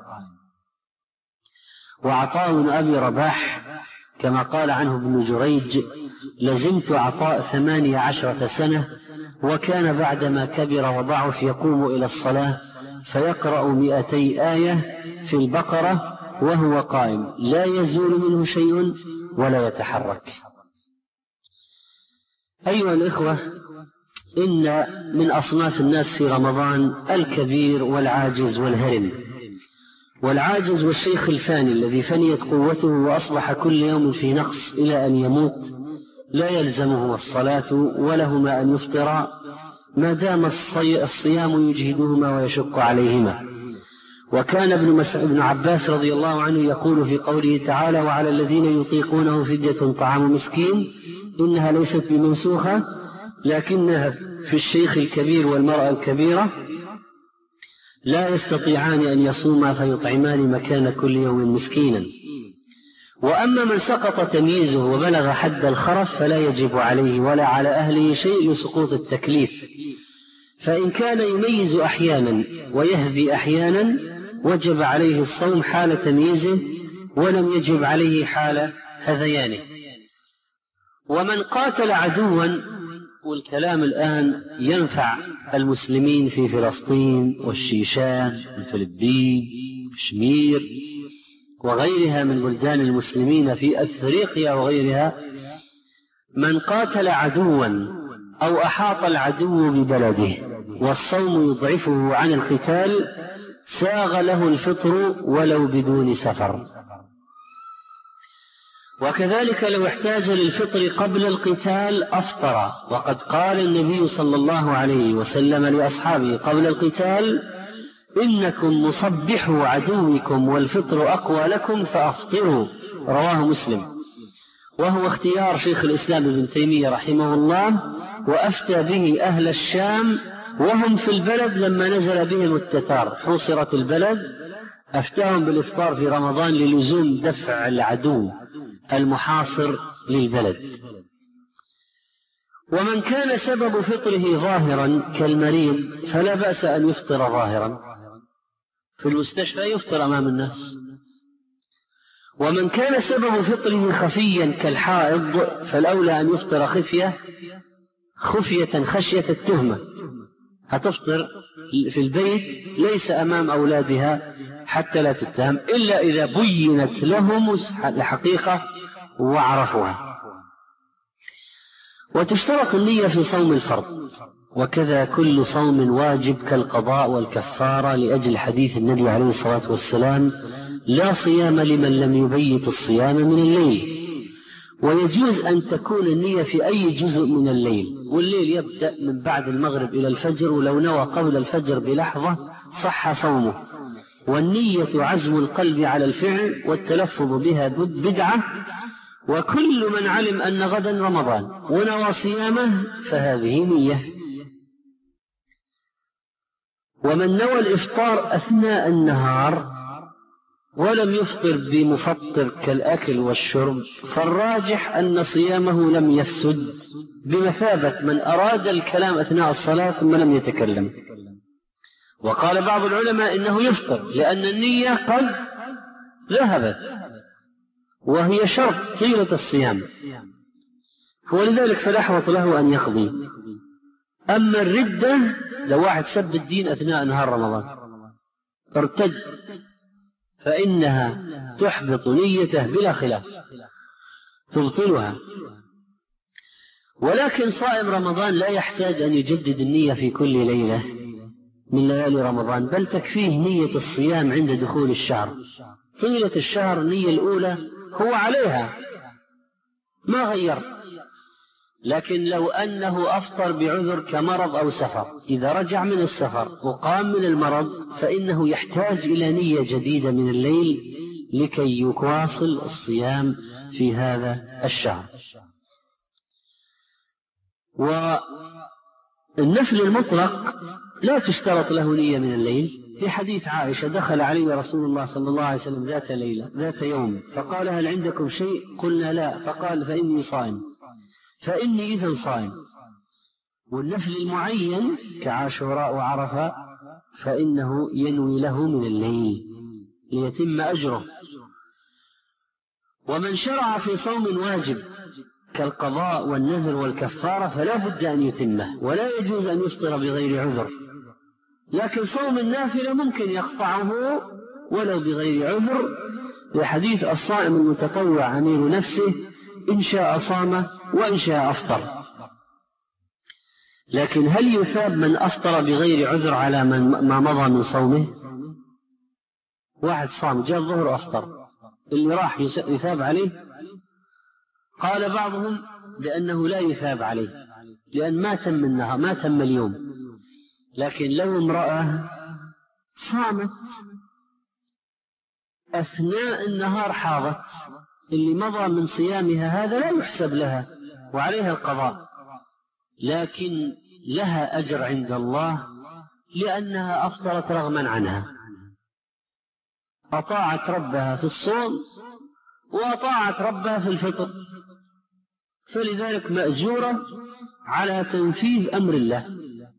وعطاء بن أبي رباح كما قال عنه ابن جريج: لزمت عطاء 18 سنة، وكان بعدما كبر وضعف يقوم إلى الصلاة فيقرأ 200 آية في البقرة وهو قائم، لا يزول منه شيء ولا يتحرك. أيها الإخوة، إن من أصناف الناس في رمضان الكبير والعاجز والهرم. والعاجز والشيخ الفاني الذي فنيت قوته وأصبح كل يوم في نقص إلى أن يموت لا يلزمه الصلاة ولهما أن يفطرا ما دام الصيام يجهدهما ويشق عليهما. وكان ابن عباس رضي الله عنه يقول في قوله تعالى: وعلى الذين يطيقونه فدية طعام مسكين، إنها ليست بمنسوخة لكنها في الشيخ الكبير والمرأة الكبيرة لا يستطيعان أن يصوما فيطعمان مكان كل يوم مسكينا. وأما من سقط تمييزه وبلغ حد الخرف فلا يجب عليه ولا على أهله شيء لسقوط التكليف، فإن كان يميز أحيانا ويهذي أحيانا وجب عليه الصوم حال تمييزه ولم يجب عليه حال هذيانه. ومن قاتل عدوا، والكلام الآن ينفع المسلمين في فلسطين والشيشان والفلبين وكشمير وغيرها من بلدان المسلمين في أفريقيا وغيرها، من قاتل عدوا أو أحاط العدو ببلده والصوم يضعفه عن القتال ساغ له الفطر ولو بدون سفر. وكذلك لو احتاج للفطر قبل القتال أفطر، وقد قال النبي صلى الله عليه وسلم لأصحابه قبل القتال: إنكم مصبحوا عدوكم والفطر أقوى لكم فأفطروا، رواه مسلم. وهو اختيار شيخ الإسلام ابن تيمية رحمه الله، وأفتى به أهل الشام وهم في البلد لما نزل بهم التتار، حوصرت البلد، أفتاهم بالإفطار في رمضان للزوم دفع العدو المحاصر للبلد. ومن كان سبب فطره ظاهرا كالمريض فلا بأس أن يفطر ظاهرا في المستشفى، يفطر أمام الناس. ومن كان سبب فطره خفيا كالحائض فالأولى أن يفطر خفية خشية التهمة، هتفطر في البيت ليس أمام أولادها حتى لا تتهم، إلا إذا بينت لهم الحقيقة وعرفوها. وتشترط النية في صوم الفرض، وكذا كل صوم واجب كالقضاء والكفارة، لأجل حديث النبي عليه الصلاة والسلام: لا صيام لمن لم يبيت الصيام من الليل. ويجوز أن تكون النية في أي جزء من الليل، والليل يبدأ من بعد المغرب إلى الفجر، ولو نوى قبل الفجر بلحظة صح صومه. والنية عزم القلب على الفعل، والتلفظ بها بدعة. وكل من علم أن غدا رمضان ونوى صيامه فهذه نية. ومن نوى الإفطار أثناء النهار ولم يفطر بمفطر كالأكل والشرب فالراجح أن صيامه لم يفسد، بمثابة من أراد الكلام أثناء الصلاة ثم لم يتكلم. وقال بعض العلماء إنه يفطر لأن النية قد ذهبت وهي شرط طيلة الصيام، ولذلك فالأحوط له أن يقضي. أما الردة لو واحد سب الدين أثناء نهار رمضان ارتد فإنها تحبط نيته بلا خلاف، تبطلها. ولكن صائم رمضان لا يحتاج أن يجدد النية في كل ليلة من ليالي رمضان، بل تكفيه نية الصيام عند دخول الشهر. طيلة الشهر النية الأولى هو عليها ما غير. لكن لو أنه أفطر بعذر كمرض أو سفر، إذا رجع من السفر وقام من المرض فإنه يحتاج إلى نية جديدة من الليل لكي يواصل الصيام في هذا الشهر. والنفل المطلق لا تشترط له نية من الليل. في حديث عائشة: دخل علي رسول الله صلى الله عليه وسلم ذات يوم فقال: هل عندكم شيء؟ قلنا لا. فقال: فإني صائم. فإني إذن صائم. والنفل المعين كعاشوراء وعرفة فإنه ينوي له من الليل ليتم أجره. ومن شرع في صوم واجب كالقضاء والنذر والكفارة فلا بد أن يتمه، ولا يجوز أن يفطر بغير عذر. لكن صوم النافلة ممكن يقطعه ولو بغير عذر، لحديث: الصائم المتطوع أمير نفسه، إن شاء صام وإن شاء أفطر. لكن هل يثاب من أفطر بغير عذر على ما مضى من صومه؟ واحد صام جاء الظهر أفطر، اللي راح يثاب عليه؟ قال بعضهم لأنه لا يثاب عليه لأن ما تم النهار، ما تم اليوم. لكن لو امرأة صامت أثناء النهار حاضت، اللي مضى من صيامها هذا لا يحسب لها وعليها القضاء، لكن لها أجر عند الله لأنها أفطرت رغما عنها، أطاعت ربها في الصوم وأطاعت ربها في الفطر، فلذلك مأجورة على تنفيذ أمر الله.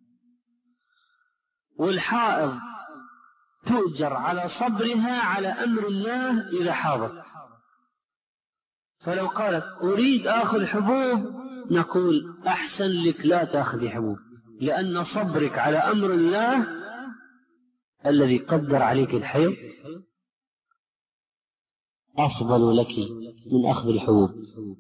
والحائض تؤجر على صبرها على أمر الله إذا حاضت. فلو قالت: أريد آخذ حبوب، نقول: أحسن لك لا تأخذي حبوب، لأن صبرك على أمر الله الذي قدر عليك الحيض أفضل لك من أخذ الحبوب.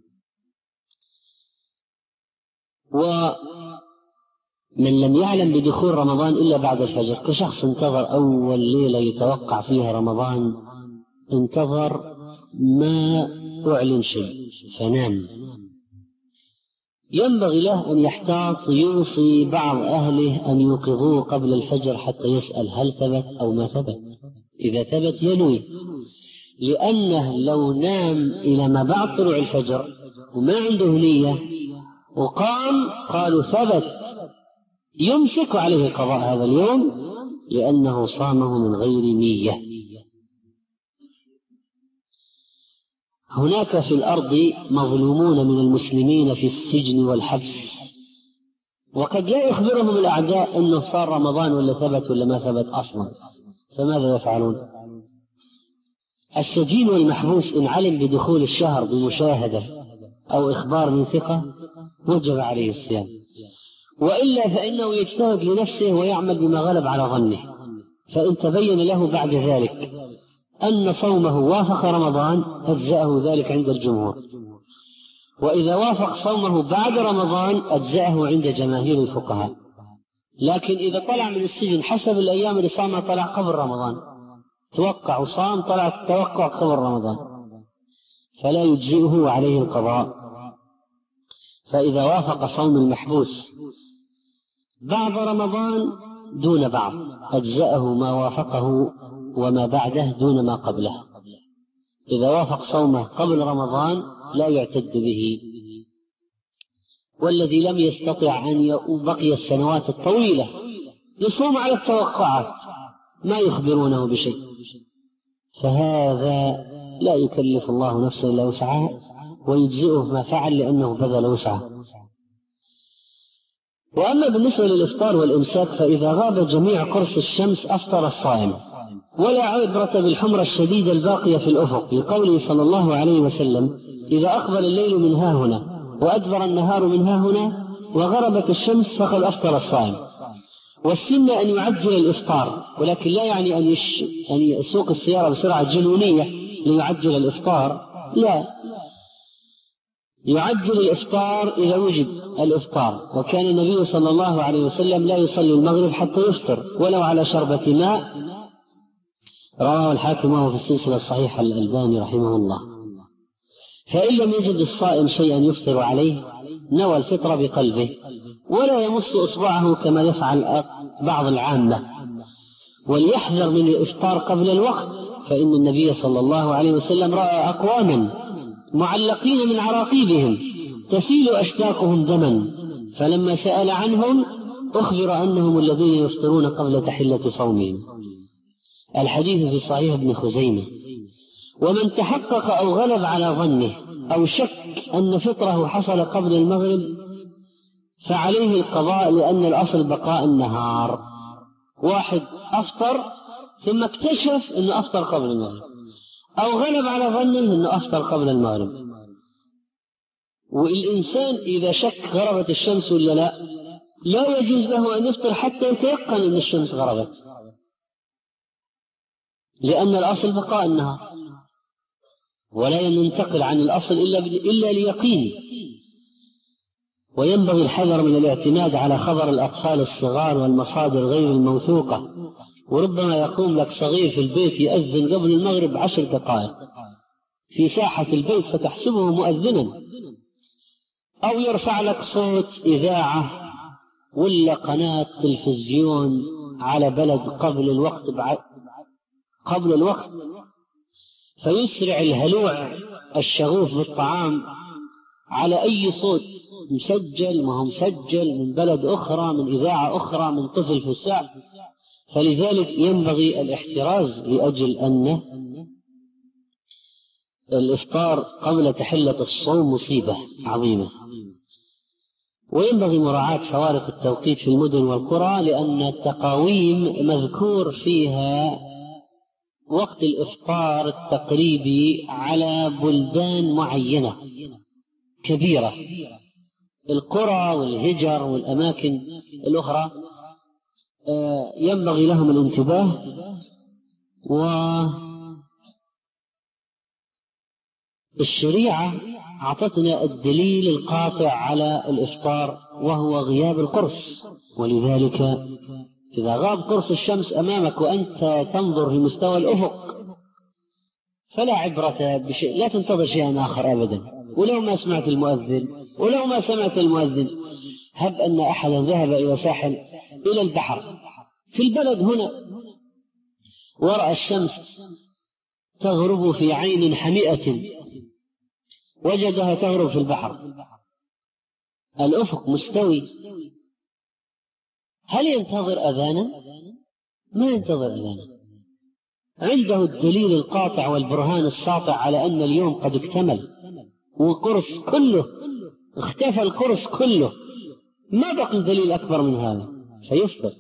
ومن لم يعلم بدخول رمضان إلا بعد الفجر، كشخص انتظر أول ليلة يتوقع فيها رمضان، انتظر ما أعلن شيء فنام، ينبغي له أن يحتاط، يوصي بعض أهله أن يوقظوه قبل الفجر حتى يسأل هل ثبت أو ما ثبت. إذا ثبت ينوي، لأنه لو نام إلى ما بعد طلوع الفجر وما عنده نية وقام قالوا ثبت، يمسك عليه قضاء هذا اليوم لأنه صامه من غير نية. هناك في الأرض مظلومون من المسلمين في السجن والحبس، وقد لا يخبرهم الأعداء أنه صار رمضان ولا ثبت ولا ما ثبت أصلا، فماذا يفعلون؟ السجين والمحبوس إن علم بدخول الشهر بمشاهدة أو إخبار من ثقة وجب عليه الصيام، وإلا فإنه يجتهد لنفسه ويعمل بما غلب على ظنه. فإن تبين له بعد ذلك أن صومه وافق رمضان أجزأه ذلك عند الجمهور، وإذا وافق صومه بعد رمضان أجزأه عند جماهير الفقهاء. لكن إذا طلع من السجن حسب الأيام اللي صامها طلع قبل رمضان، توقع وصام طلع توقع قبل رمضان، فلا يجزئه وعليه القضاء. فإذا وافق صوم المحبوس بعد رمضان دون بعض أجزأه ما وافقه وما بعده دون ما قبله. إذا وافق صومه قبل رمضان لا يعتد به. والذي لم يستطع أن بقي السنوات الطويلة يصوم على التوقعات ما يخبرونه بشيء، فهذا لا يكلف الله نفسا إلا وسعها ويجزئه ما فعل لأنه بذل وسعه. وأما بالنسبة للإفطار والإمساك فإذا غاب جميع قرص الشمس أفطر الصائم، ولا عبرة بالحمرة الشديدة الباقية في الأفق، لقوله صلى الله عليه وسلم: إذا أقبل الليل من ها هنا وأدبر النهار من ها هنا وغربت الشمس فقد أفطر الصائم. والسنة أن يعجل الإفطار، ولكن لا يعني أن يسوق السيارة بسرعة جنونية ليعجل الإفطار، لا، يعجل الإفطار إذا وجد الإفطار. وكان النبي صلى الله عليه وسلم لا يصلي المغرب حتى يفطر ولو على شربة ماء، رواه الحاكم وهو في السلسلة الصحيحة الألباني رحمه الله. فإن لم يجد الصائم شيئا يفطر عليه نوى الفطر بقلبه ولا يمص إصبعه كما يفعل بعض العامة، وليحذر من الإفطار قبل الوقت، فإن النبي صلى الله عليه وسلم رأى أقواما معلقين من عراقيبهم تسيل أشتاقهم دما، فلما سأل عنهم أخبر أنهم الذين يفطرون قبل تحلة صومهم. الحديث في صحيح ابن خزيمة. ومن تحقق أو غلب على ظنه أو شك أن فطره حصل قبل المغرب فعليه القضاء، لأن الأصل بقاء النهار. واحد أفطر ثم اكتشف أنه أفطر قبل المغرب، أو غلب على ظنه أنه أفطر قبل المغرب. والإنسان إذا شك غربت الشمس ولا لا يجوز له أن يفطر حتى يتيقن أن الشمس غربت، لأن الأصل بقاء النهار، ولا ينتقل عن الأصل إلا ليقين. وينبغي الحذر من الاعتماد على خبر الأطفال الصغار والمصادر غير الموثوقة، وربما يقوم لك صغير في البيت يأذن قبل المغرب 10 دقائق في ساحة البيت فتحسبه مؤذنا، أو يرفع لك صوت إذاعة ولا قناة تلفزيون على بلد قبل الوقت فيسرع الهلوع الشغوف بالطعام على أي صوت مسجل ما هو مسجل من بلد أخرى، من إذاعة أخرى، من طفل في الساعة. فلذلك ينبغي الاحتراز لأجل أن الإفطار قبل تحلة الصوم مصيبة عظيمة. وينبغي مراعاة فوارق التوقيت في المدن والقرى، لأن التقاويم مذكور فيها وقت الإفطار التقريبي على بلدان معينة كبيرة. القرى والهجر والأماكن الأخرى ينبغي لهم الانتباه. والشريعة أعطتنا الدليل القاطع على الإفطار وهو غياب القرص، ولذلك إذا غاب قرص الشمس أمامك وأنت تنظر في مستوى الأفق فلا عبرة بشيء، لا تنتظر شيئا آخر أبدا. ولو ما سمعت المؤذن هب أن أحدا ذهب إلى البحر في البلد هنا ورأى الشمس تغرب في عين حمئة وجدها تغرب في البحر، الأفق مستوي، هل ينتظر أذانا؟ ما ينتظر أذانا، عنده الدليل القاطع والبرهان الساطع على أن اليوم قد اكتمل، وقرص كله اختفى، القرص كله، ما بقي دليل أكبر من هذا فيفطر.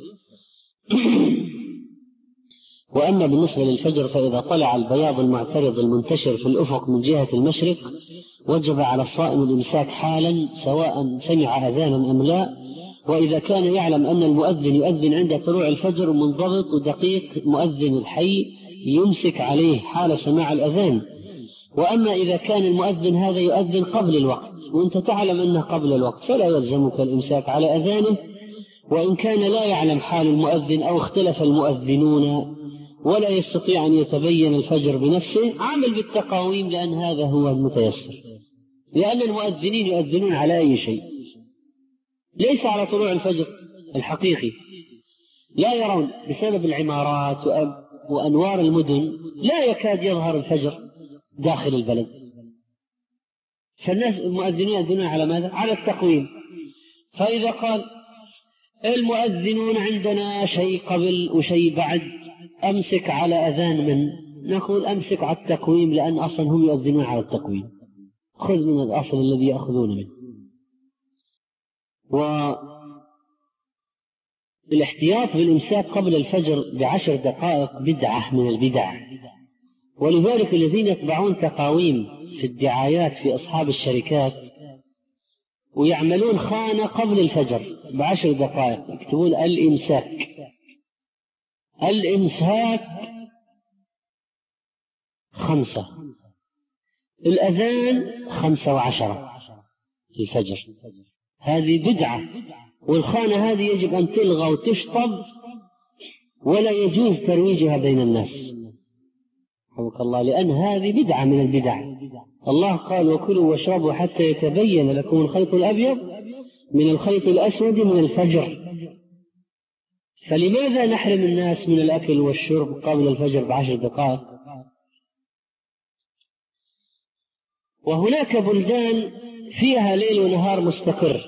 وأما بالنسبة للفجر فإذا طلع البياض المعترض المنتشر في الأفق من جهة المشرق وجب على الصائم الإمساك حالا سواء سمع أذانا أم لا. وإذا كان يعلم أن المؤذن يؤذن عند طلوع الفجر منضبط ودقيق مؤذن الحي يمسك عليه حال سماع الأذان. وأما إذا كان المؤذن هذا يؤذن قبل الوقت وأنت تعلم أنه قبل الوقت فلا يلزمك الإمساك على أذانه، وإن كان لا يعلم حال المؤذن أو اختلف المؤذنون ولا يستطيع أن يتبين الفجر بنفسه عامل بالتقاويم، لأن هذا هو المتيسر، لأن المؤذنين يؤذنون على أي شيء ليس على طلوع الفجر الحقيقي، لا يرون بسبب العمارات وأنوار المدن لا يكاد يظهر الفجر داخل البلد، فالناس المؤذنين يؤذنون على ماذا؟ على التقويم. فإذا قال المؤذنون عندنا شيء قبل وشيء بعد أمسك على أذان من، نقول أمسك على التقويم، لأن أصلا هم يؤذنون على التقويم، خذ من الأصل الذي يأخذون منه. الاحتياط بالإمساك قبل الفجر ب10 دقائق بدعة من البدع، ولذلك الذين يتبعون تقاويم في الدعايات في أصحاب الشركات ويعملون خانة قبل الفجر ب10 دقائق يكتبون الإمساك 5، الأذان 5:10 في الفجر. هذه بدعة، والخانة هذه يجب أن تلغى وتشطب، ولا يجوز ترويجها بين الناس رحمك الله، لأن هذه بدعة من البدع. الله قال: وكلوا واشربوا حتى يتبين لكم الخيط الأبيض من الخيط الأسود من الفجر. فلماذا نحرم الناس من الأكل والشرب قبل الفجر ب10 دقائق؟ وهناك بلدان فيها ليل ونهار مستقر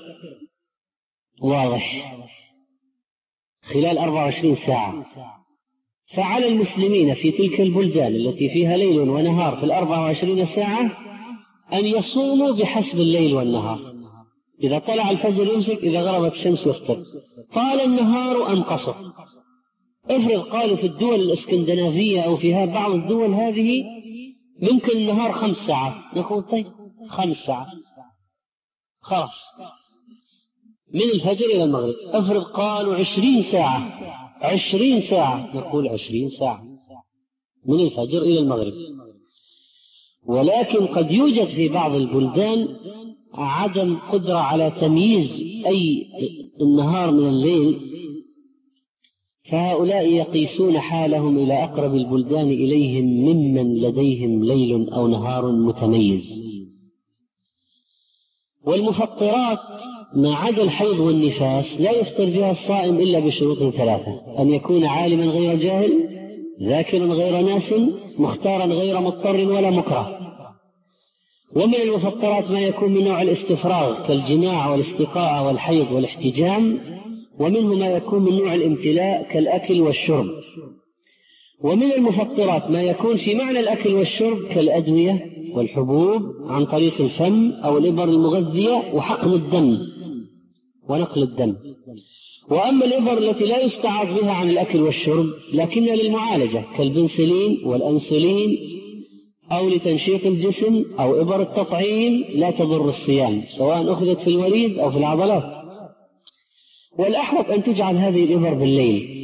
واضح خلال 24 ساعة، فعلى المسلمين في تلك البلدان التي فيها ليل ونهار في 24 ساعة أن يصوموا بحسب الليل والنهار. إذا طلع الفجر يمسك، إذا غربت الشمس يفطر، طال النهار أم قصر. افرض قالوا في الدول الاسكندنافية أو فيها بعض الدول هذه ممكن النهار 5 ساعات، نقول طيب 5 ساعات خلاص من الفجر إلى المغرب. افرض قالوا 20 ساعة، نقول 20 ساعة من الفجر إلى المغرب. ولكن قد يوجد في بعض البلدان عدم قدرة على تمييز أي النهار من الليل، فهؤلاء يقيسون حالهم إلى أقرب البلدان إليهم ممن لديهم ليل أو نهار متميز. والمفطرات ما عدا الحيض والنفاس لا يفطر بها الصائم إلا بشروط 3: أن يكون عالما غير جاهل، ذاكرا غير ناس، مختارا غير مضطر ولا مكره. ومن المفطرات ما يكون من نوع الاستفراغ كالجماع والاستقاء والحيض والاحتجام، ومنه ما يكون من نوع الامتلاء كالأكل والشرب. ومن المفطرات ما يكون في معنى الأكل والشرب كالأدوية والحبوب عن طريق الفم أو الإبر المغذية وحقن الدم ونقل الدم. وأما الإبر التي لا يستعاض بها عن الأكل والشرب لكنها للمعالجة كالبنسلين والأنسولين أو لتنشيط الجسم أو إبر التطعيم لا تضر الصيام سواء أخذت في الوريد أو في العضلات. والأحوط أن تجعل هذه الإبر بالليل.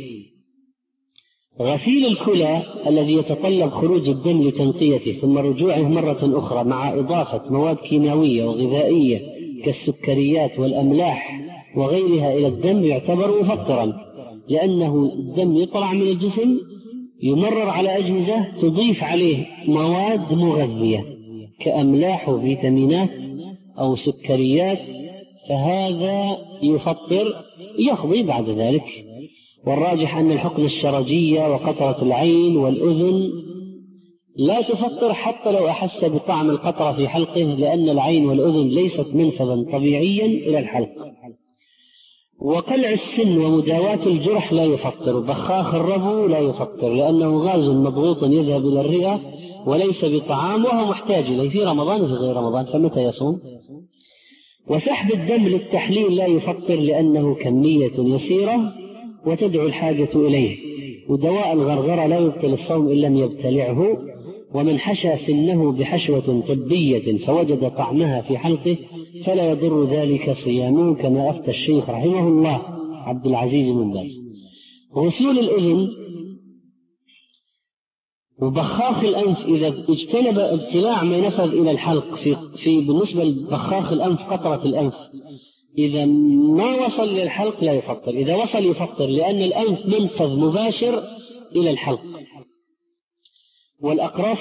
غسيل الكلى الذي يتطلب خروج الدم لتنقيته ثم رجوعه مرة أخرى مع إضافة مواد كيماوية وغذائية كالسكريات والأملاح وغيرها إلى الدم يعتبر مفطرا، لأنه الدم يطلع من الجسم يمرر على أجهزة تضيف عليه مواد مغذية كأملاح وفيتامينات أو سكريات، فهذا يفطر يقضي بعد ذلك. والراجح أن الحقن الشرجية وقطرة العين والأذن لا تفطر حتى لو أحس بطعم القطرة في حلقه، لأن العين والأذن ليست منفذا طبيعيا إلى الحلق. وقلع السن ومداواة الجرح لا يفطر. بخاخ الربو لا يفطر لأنه غاز مضغوط يذهب إلى الرئة وليس بطعام وهو محتاج إليه في رمضان وفي غير رمضان، فمتى يصوم؟ وسحب الدم للتحليل لا يفطر لأنه كمية يسيرة وتدعو الحاجة إليه. ودواء الغرغرة لا يبطل الصوم إن لم يبتلعه. ومن حشى سنه بحشوة طبية فوجد طعمها في حلقه فلا يضر ذلك صيامه، كما أفتى الشيخ رحمه الله عبد العزيز بن باز. غسول الأذن وبخاخ الأنف إذا اجتنب ابتلاع ما نفذ إلى الحلق في بالنسبة لبخاخ الأنف قطرة الأنف إذا ما وصل للحلق لا يفطر، إذا وصل يفطر لأن الأنف منفذ مباشر إلى الحلق. والأقراص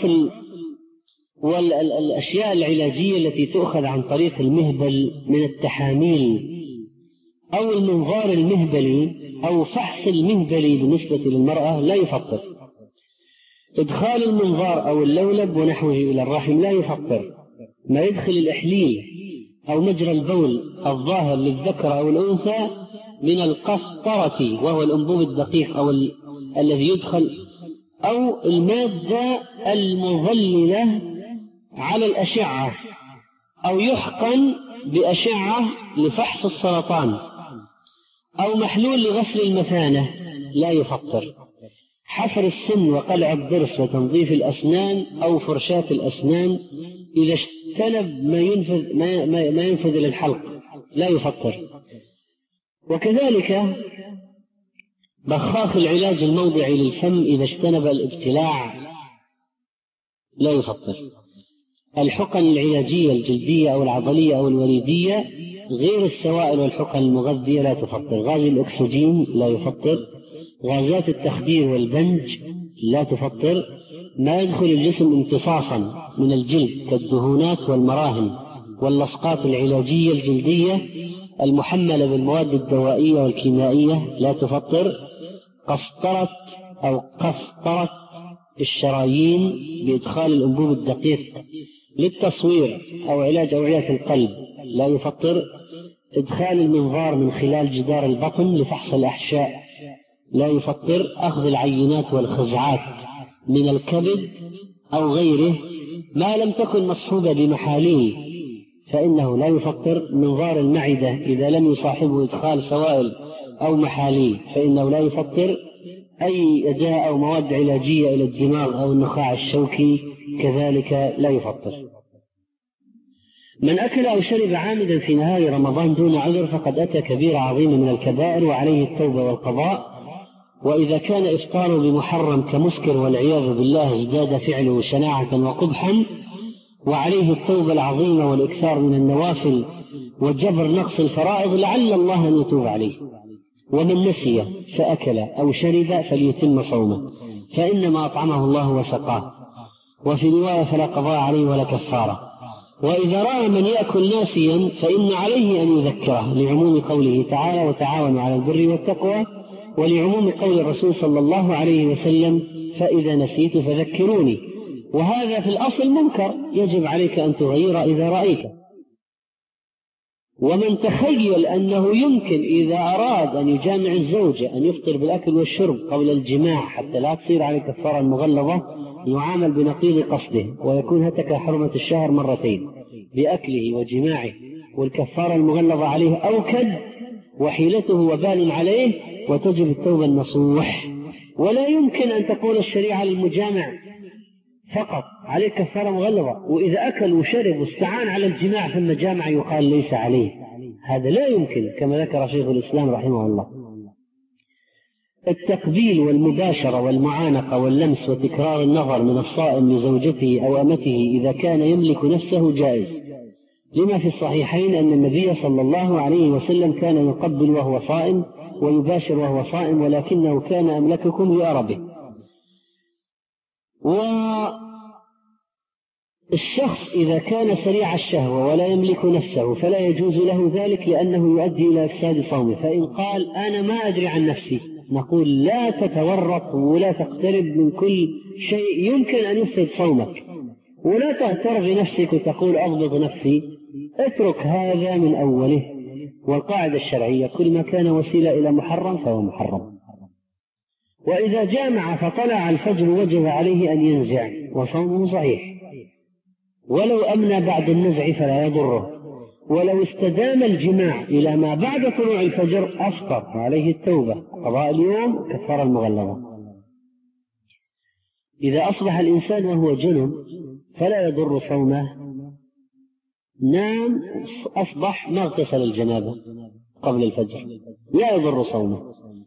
والأشياء العلاجية التي تؤخذ عن طريق المهبل من التحاميل أو المنظار المهبلي أو فحص المهبلي بالنسبة للمرأة لا يفطر. إدخال المنظار أو اللولب ونحوه إلى الرحم لا يفطر. ما يدخل الإحليل أو مجرى البول الظاهر للذكر أو الأنثى من القسطرة وهو الأنبوب الدقيق أو الذي يدخل، أو المادة المظللة على الأشعة، أو يحقن بأشعة لفحص السرطان، أو محلول لغسل المثانة لا يفطر. حفر السن وقلع الضرس وتنظيف الأسنان أو فرشاة الأسنان إذا اجتنب ما ينفذ إلى الحلق لا يفطر. وكذلك بخاخ العلاج الموضعي للفم إذا اجتنب الابتلاع لا يفطر. الحقن العلاجية الجلدية أو العضلية أو الوريدية غير السوائل والحقن المغذية لا تفطر. غاز الأكسجين لا يفطر. غازات التخدير والبنج لا تفطر. ما يدخل الجسم امتصاصا من الجلد كالدهونات والمراهم واللصقات العلاجية الجلدية المحملة بالمواد الدوائية والكيميائية لا تفطر. قسطرة أو قسطرة الشرايين بإدخال الأنبوب الدقيق للتصوير أو علاج أوعية القلب لا يفطر. إدخال المنظار من خلال جدار البطن لفحص الأحشاء لا يفطر. أخذ العينات والخزعات من الكبد أو غيره ما لم تكن مصحوبة بمحاليل فإنه لا يفطر. منظار المعدة إذا لم يصاحبه إدخال سوائل أو محاليل فإنه لا يفطر. أي أداء أو مواد علاجية إلى الدماغ أو النخاع الشوكي كذلك لا يفطر. من أكل أو شرب عامدا في نهار رمضان دون عذر فقد أتى كبيرة عظيمة من الكبائر وعليه التوبة والقضاء. وإذا كان إفطاره بمحرم كمسكر والعياذ بالله ازداد فعله شناعة وقبحا وعليه التوبة العظيمة والإكثار من النوافل وجبر نقص الفرائض لعل الله أن يتوب عليه. ومن نسي فأكل أو شرب فليتم صومه فإنما أطعمه الله وسقاه. وفي رواية فلا قضاء عليه ولا كفارة. وإذا رأى من يأكل ناسيا فإن عليه أن يذكره لعموم قوله تعالى وتعاونوا على البر والتقوى ولعموم قول الرسول صلى الله عليه وسلم فإذا نسيت فذكروني. وهذا في الأصل منكر يجب عليك أن تغير إذا رأيته. ومن تخيل أنه يمكن إذا أراد أن يجامع الزوجة أن يفطر بالأكل والشرب قبل الجماع حتى لا تصير عليه كفارة مغلظة يعامل بنقيض قصده ويكون هتك حرمة الشهر مرتين بأكله وجماعه والكفارة المغلظة عليه أوكد وحيلته وبال عليه وتجب التوبة النصوح. ولا يمكن أن تقول الشريعة للمجامع فقط عليه كفارة مغلظة وإذا أكل وشرب واستعان على الجماع ثم جامع يقال ليس عليه. هذا لا يمكن كما ذكر شيخ الإسلام رحمه الله. التقبيل والمباشرة والمعانقة واللمس وتكرار النظر من الصائم لزوجته أو أمته إذا كان يملك نفسه جائز لما في الصحيحين أن النبي صلى الله عليه وسلم كان يقبل وهو صائم ويباشر وهو صائم ولكنه كان أملككم لأربه. والشخص إذا كان سريع الشهوة ولا يملك نفسه فلا يجوز له ذلك لأنه يؤدي إلى إفساد صومه. فإن قال أنا ما أدري عن نفسي نقول لا تتورط ولا تقترب من كل شيء يمكن أن يفسد صومك ولا تغتر بنفسك وتقول أضبط نفسي. اترك هذا من أوله. والقاعدة الشرعية كل ما كان وسيلة إلى محرم فهو محرم. وإذا جامع فطلع الفجر وجب عليه أن ينزع وصومه صحيح ولو أمنى بعد النزع فلا يضره. ولو استدام الجماع إلى ما بعد طلوع الفجر أفطر عليه التوبة قضاء اليوم كفارة المغلظة. إذا أصبح الإنسان وهو جنب فلا يضر صومه. نام أصبح ما اغتسل الجنابة قبل الفجر لا يضر صومه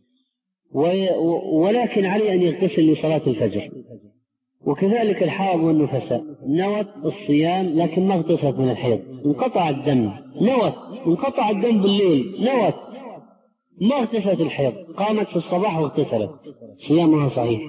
ولكن عليه أن يغتسل لصلاة الفجر. وكذلك الحائض والنفساء نوت الصيام لكن ما اغتسلت من الحيض انقطع الدم نوت انقطع الدم بالليل نوت ما اغتسلت الحيض قامت في الصباح واغتسلت صيامها صحيح.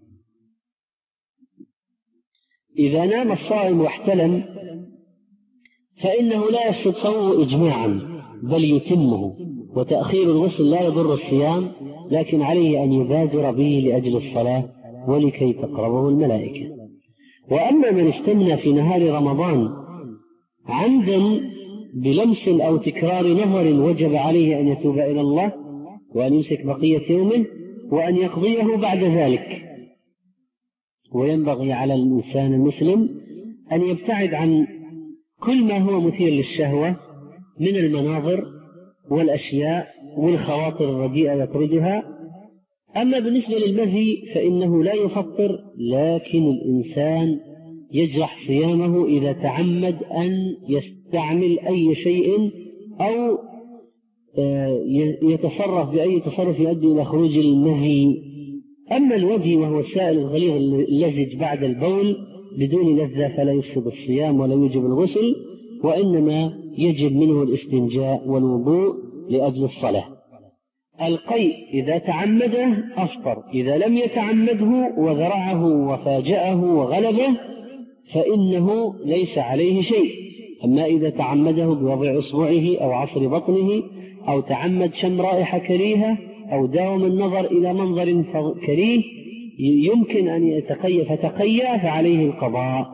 إذا نام الصائم واحتلم فإنه لا يفسد صومه إجماعا بل يتمه. وتأخير الغسل لا يضر الصيام لكن عليه أن يبادر به لأجل الصلاة ولكي تقربه الملائكة. وأما من استمنى في نهار رمضان عمدا بلمس أو تكرار نظر وجب عليه أن يتوب إلى الله وأن يمسك بقية يومه وأن يقضيه بعد ذلك. وينبغي على الإنسان المسلم أن يبتعد عن كل ما هو مثير للشهوة من المناظر والأشياء والخواطر الرديئة يطردها. أما بالنسبة للمذي فإنه لا يفطر، لكن الإنسان يجرح صيامه إذا تعمد أن يستعمل أي شيء أو يتصرف بأي تصرف يؤدي إلى خروج المذي. أما الودي وهو السائل الغليظ اللزج بعد البول بدون لذة فلا يفسد الصيام ولا يوجب الغسل، وإنما يجب منه الاستنجاء والوضوء لأجل الصلاة. القيء إذا تعمده أفطر، إذا لم يتعمده وذرعه وفاجأه وغلبه فإنه ليس عليه شيء. أما إذا تعمده بوضع إصبعه أو عصر بطنه أو تعمد شم رائحة كريهة أو داوم النظر إلى منظر كريه يمكن أن يتقيأ فتقيأ فعليه القضاء.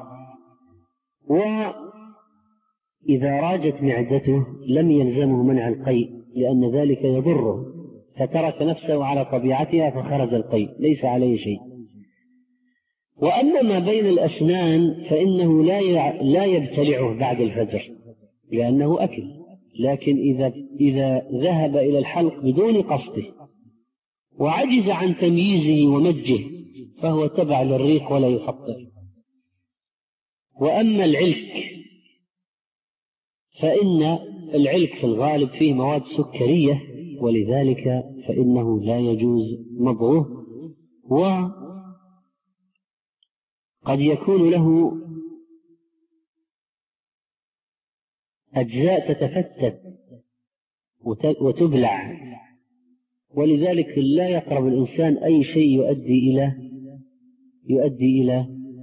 وإذا راجت معدته لم يلزمه منع القيء لأن ذلك يضره، فترك نفسه على طبيعتها فخرج القيء ليس عليه شيء. وأما ما بين الأسنان فإنه لا يبتلعه بعد الفجر لأنه أكل، لكن إذا ذهب إلى الحلق بدون قصده وعجز عن تمييزه ومجه فهو تبع للريق ولا يفطر. وأما العلك فإن العلك في الغالب فيه مواد سكرية ولذلك فإنه لا يجوز مضغه، وقد يكون له أجزاء تتفتت وتبلع، ولذلك لا يقرب الإنسان أي شيء يؤدي إلى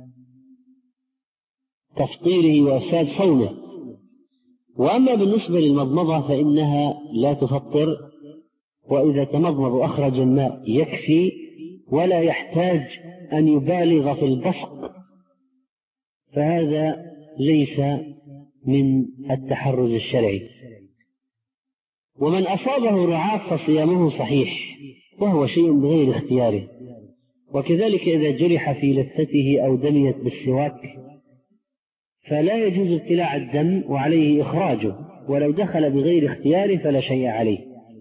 تفطيره وإفساد صومه. وأما بالنسبة للمضمضة فإنها لا تفطر، وإذا تمضمض أخرج الماء يكفي ولا يحتاج أن يبالغ في البصق، فهذا ليس من التحرز الشرعي. ومن أصابه رعاف فصيامه صحيح وهو شيء بغير اختياره. وكذلك إذا جرح في لثته أو دميت بالسواك فلا يجوز ابتلاع الدم وعليه إخراجه، ولو دخل بغير اختياره فلا شيء عليه.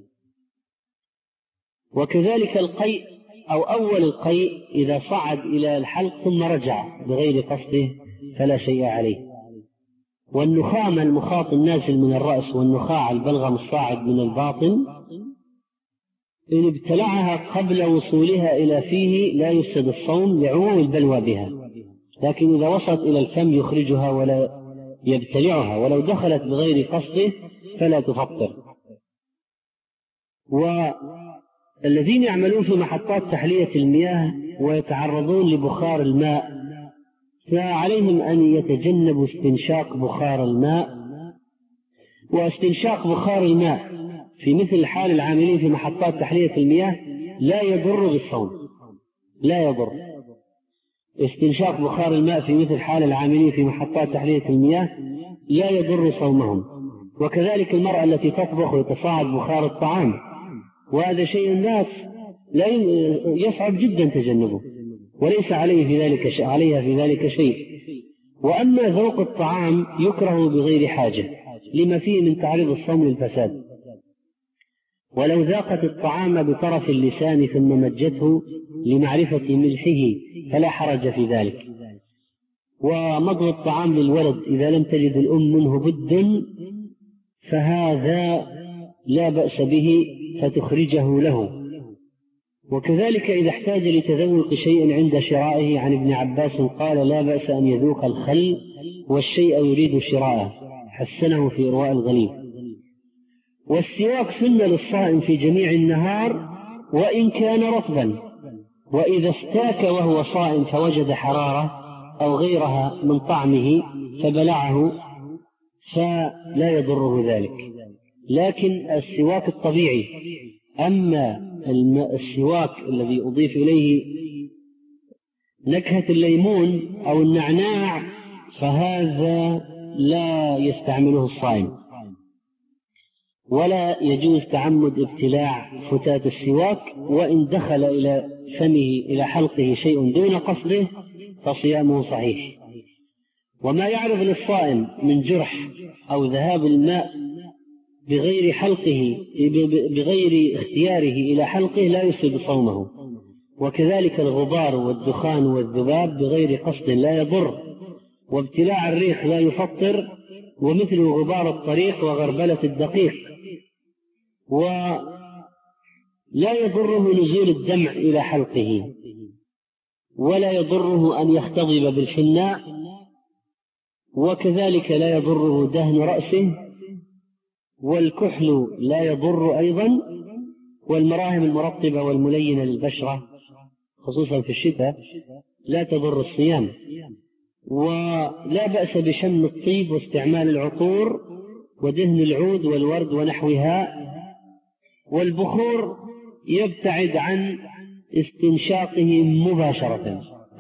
وكذلك القيء أو أول القيء إذا صعد إلى الحلق ثم رجع بغير قصده فلا شيء عليه. والنخامة المخاط النازل من الرأس والنخاع البلغم الصاعد من الباطن إن ابتلعها قبل وصولها إلى فيه لا يفسد الصوم لعموم البلوى بها، لكن إذا وصلت إلى الفم يخرجها ولا يبتلعها، ولو دخلت بغير قصده فلا تفطر. والذين يعملون في محطات تحلية المياه ويتعرضون لبخار الماء فعليهم أن يتجنبوا استنشاق بخار الماء. واستنشاق بخار الماء في مثل حال العاملين في محطات تحلية المياه لا يضر بالصوم، لا يضر. استنشاق بخار الماء في مثل حال العاملين في محطات تحلية المياه لا يضر صومهم. وكذلك المرأة التي تطبخ ويتصاعد بخار الطعام، وهذا شيء لا يصعب جدا تجنبه وليس عليها في ذلك شيء. وأما ذوق الطعام يكره بغير حاجة لما فيه من تعريض الصوم للفساد. ولو ذاقت الطعام بطرف اللسان ثم مجته لمعرفة ملحه فلا حرج في ذلك. ومضغ الطعام للولد إذا لم تجد الأم منه بد فهذا لا بأس به فتخرجه له. وكذلك إذا احتاج لتذوق شيء عند شرائه عن ابن عباس قال لا بأس أن يذوق الخل والشيء يريد شراءه، حسنه في إرواء الغليل. والسواك سنة للصائم في جميع النهار وإن كان رطبا، وإذا استاك وهو صائم فوجد حرارة أو غيرها من طعمه فبلعه فلا يضره ذلك. لكن السواك الطبيعي، أما السواك الذي أضيف إليه نكهة الليمون أو النعناع فهذا لا يستعمله الصائم. ولا يجوز تعمد ابتلاع فتات السواك، وإن دخل إلى فمه إلى حلقه شيء دون قصده فصيامه صحيح. وما يعرض للصائم من جرح أو ذهاب الماء بغير حلقه بغير اختياره إلى حلقه لا يفسد صومه، وكذلك الغبار والدخان والذباب بغير قصد لا يضر، وابتلاع الريح لا يفطر، ومثل غبار الطريق وغربلة الدقيق. ولا يضره نزول الدمع إلى حلقه، ولا يضره أن يختضب بالحناء، وكذلك لا يضره دهن رأسه، والكحل لا يضر أيضا، والمراهم المرطبة والملينة للبشرة خصوصا في الشتاء لا تضر الصيام. ولا بأس بشم الطيب واستعمال العطور ودهن العود والورد ونحوها. والبخور يبتعد عن استنشاقه مباشرة،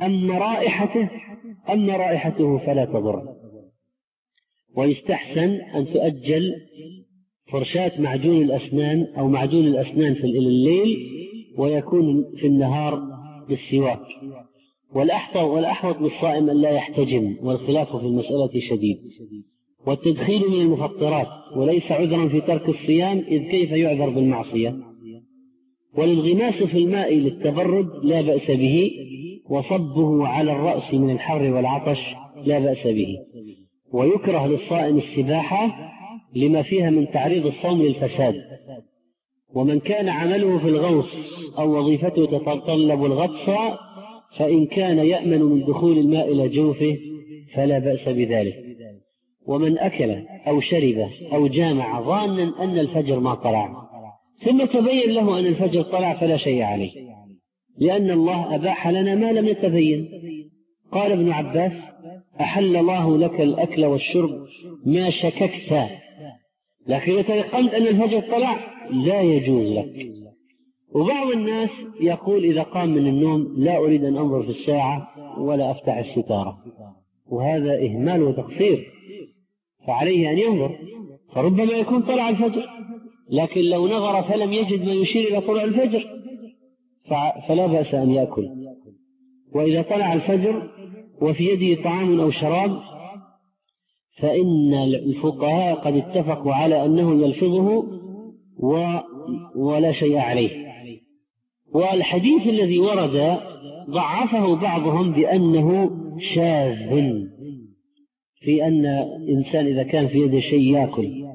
أما رائحته فلا تضر. ويستحسن أن تؤجل فرشاة معجون الأسنان أو معجون الأسنان في الليل، ويكون في النهار بالسواك. والأحوط للصائم أن لا يحتجم، والخلاف في المسألة شديد. والتدخين من المفطرات وليس عذرا في ترك الصيام، إذ كيف يعذر بالمعصية؟ والانغماس في الماء للتبرد لا بأس به، وصبه على الرأس من الحر والعطش لا بأس به. ويكره للصائم السباحة لما فيها من تعريض الصوم للفساد. ومن كان عمله في الغوص أو وظيفته تتطلب الغطس، فإن كان يأمن من دخول الماء إلى جوفه فلا بأس بذلك. ومن أكل أو شرب أو جامع ظانا أن الفجر ما طلع ثم تبين له أن الفجر طلع فلا شيء عليه، لأن الله أباح لنا ما لم يتبين. قال ابن عباس: أحل الله لك الأكل والشرب ما شككت، لكن إذا تيقنت أن الفجر طلع لا يجوز لك. وبعض الناس يقول إذا قام من النوم: لا أريد أن أنظر في الساعة ولا أفتح الستارة، وهذا إهمال وتقصير، فعليه أن ينظر، فربما يكون طلع الفجر، لكن لو نظر فلم يجد ما يشير إلى طلوع الفجر فلا بأس أن يأكل. وإذا طلع الفجر وفي يده طعام أو شراب فإن الفقهاء قد اتفقوا على أنه يلفظه ولا شيء عليه. والحديث الذي ورد ضعفه بعضهم بأنه شاذ في أن إنسان إذا كان في يده شيء يأكل.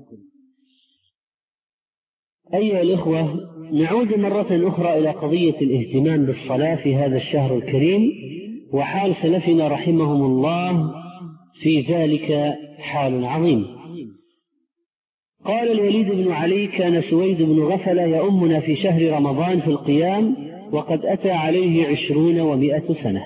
أيها الإخوة، نعود مرة أخرى إلى قضية الاهتمام بالصلاة في هذا الشهر الكريم، وحال سلفنا رحمهم الله في ذلك حال عظيم. قال الوليد بن علي: كان سويد بن غفلة يؤمنا في شهر رمضان في القيام، وقد أتى عليه 20 و100 سنة.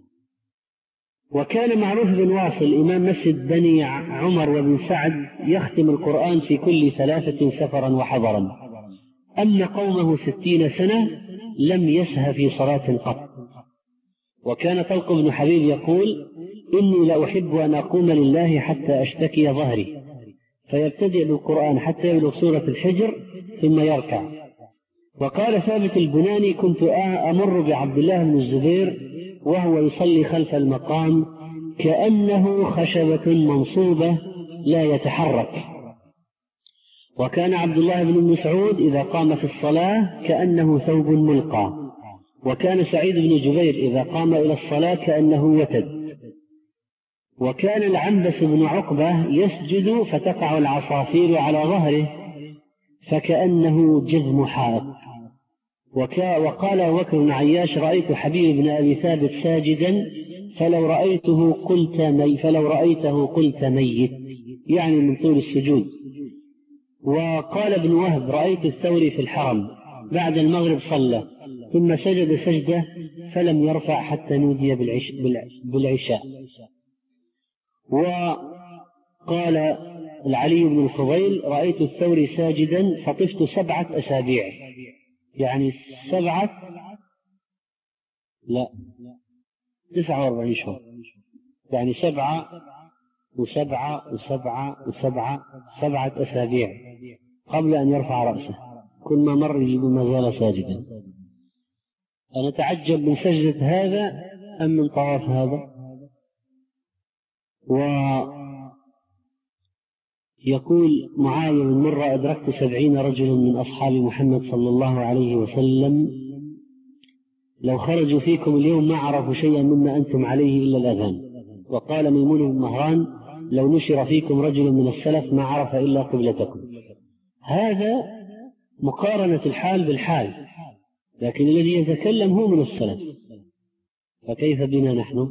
وكان معروف بن واصل إمام مسجد بني عمر وابن سعد يختم القرآن في كل 3 سفرا وحضرا، أما قومه 60 سنة لم يسه في صلاة قط. وكان طلق بن حبيب يقول: إني لأحب أن أقوم لله حتى أشتكي ظهري، فيبتدئ بالقرآن حتى يبلغ سورة الحجر ثم يركع. وقال ثابت البناني: كنت أمر بعبد الله بن الزبير وهو يصلي خلف المقام كأنه خشبة منصوبة لا يتحرك. وكان عبد الله بن مسعود إذا قام في الصلاة كأنه ثوب ملقى. وكان سعيد بن جبير إذا قام إلى الصلاة كأنه وتد. وكان العنبس بن عقبة يسجد فتقع العصافير على ظهره فكأنه جذم حائط. وقال أبو بكر بن عياش: رأيت حبيب بن أبي ثابت ساجدا فلو رأيته قلت ميت، يعني من طول السجود. وقال ابن وهب: رأيت الثوري في الحرم بعد المغرب صلى ثم سجد سجدة فلم يرفع حتى نودي بالعشاء. وقال العلي بن الفضيل: رأيت الثوري ساجدا فطفت 7 أسابيع، يعني 49 شهر، يعني 7 أسابيع قبل أن يرفع رأسه، كل ما مر يجد ما زال ساجدا. أنا أتعجب من سجدة هذا أم من طواف هذا. يقول معاوية: من مرة أدركت 70 رجلا من أصحاب محمد صلى الله عليه وسلم، لو خرجوا فيكم اليوم ما عرفوا شيئا مما أنتم عليه إلا الأذان. وقال ميمون بن مهران: لو نشر فيكم رجل من السلف ما عرف إلا قبلتكم. هذا مقارنة الحال بالحال، لكن الذي يتكلم هو من السلف، فكيف بنا نحن؟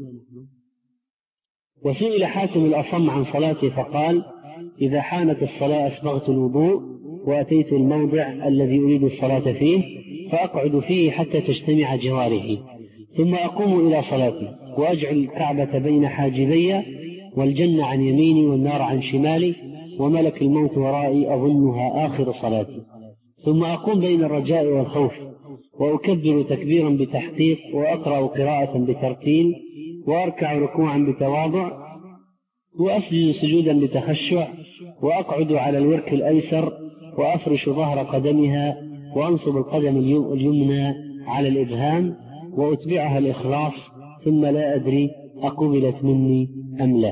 وسئل حاتم الأصم عن صلاته فقال: إذا حانت الصلاة أسبغت الوضوء وأتيت الموضع الذي أريد الصلاة فيه فأقعد فيه حتى تجتمع جوارحي، ثم أقوم إلى صلاتي وأجعل الكعبة بين حاجبي والجنة عن يميني والنار عن شمالي وملك الموت ورائي أظنها آخر صلاتي، ثم أقوم بين الرجاء والخوف وأكبر تكبيرا بتحقيق وأقرأ قراءة بترتيل وأركع ركوعا بتواضع وأسجد سجودا بتخشع وأقعد على الورك الأيسر وأفرش ظهر قدمها وأنصب القدم اليمنى على الإبهام وأتبعها الإخلاص، ثم لا أدري أقبلت مني أم لا.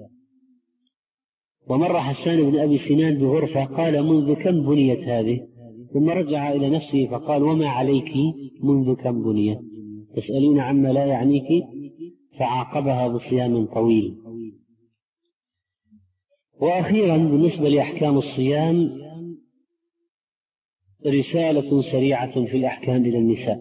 ومر حسان بن أبي سنان بغرفة قال: منذ كم بنيت هذه؟ ثم رجع إلى نفسه فقال: وما عليك منذ كم بنيت؟ تسألين عما لا يعنيك؟ فعاقبها بصيام طويل. وأخيرا بالنسبة لأحكام الصيام رسالة سريعة في الأحكام إلى النساء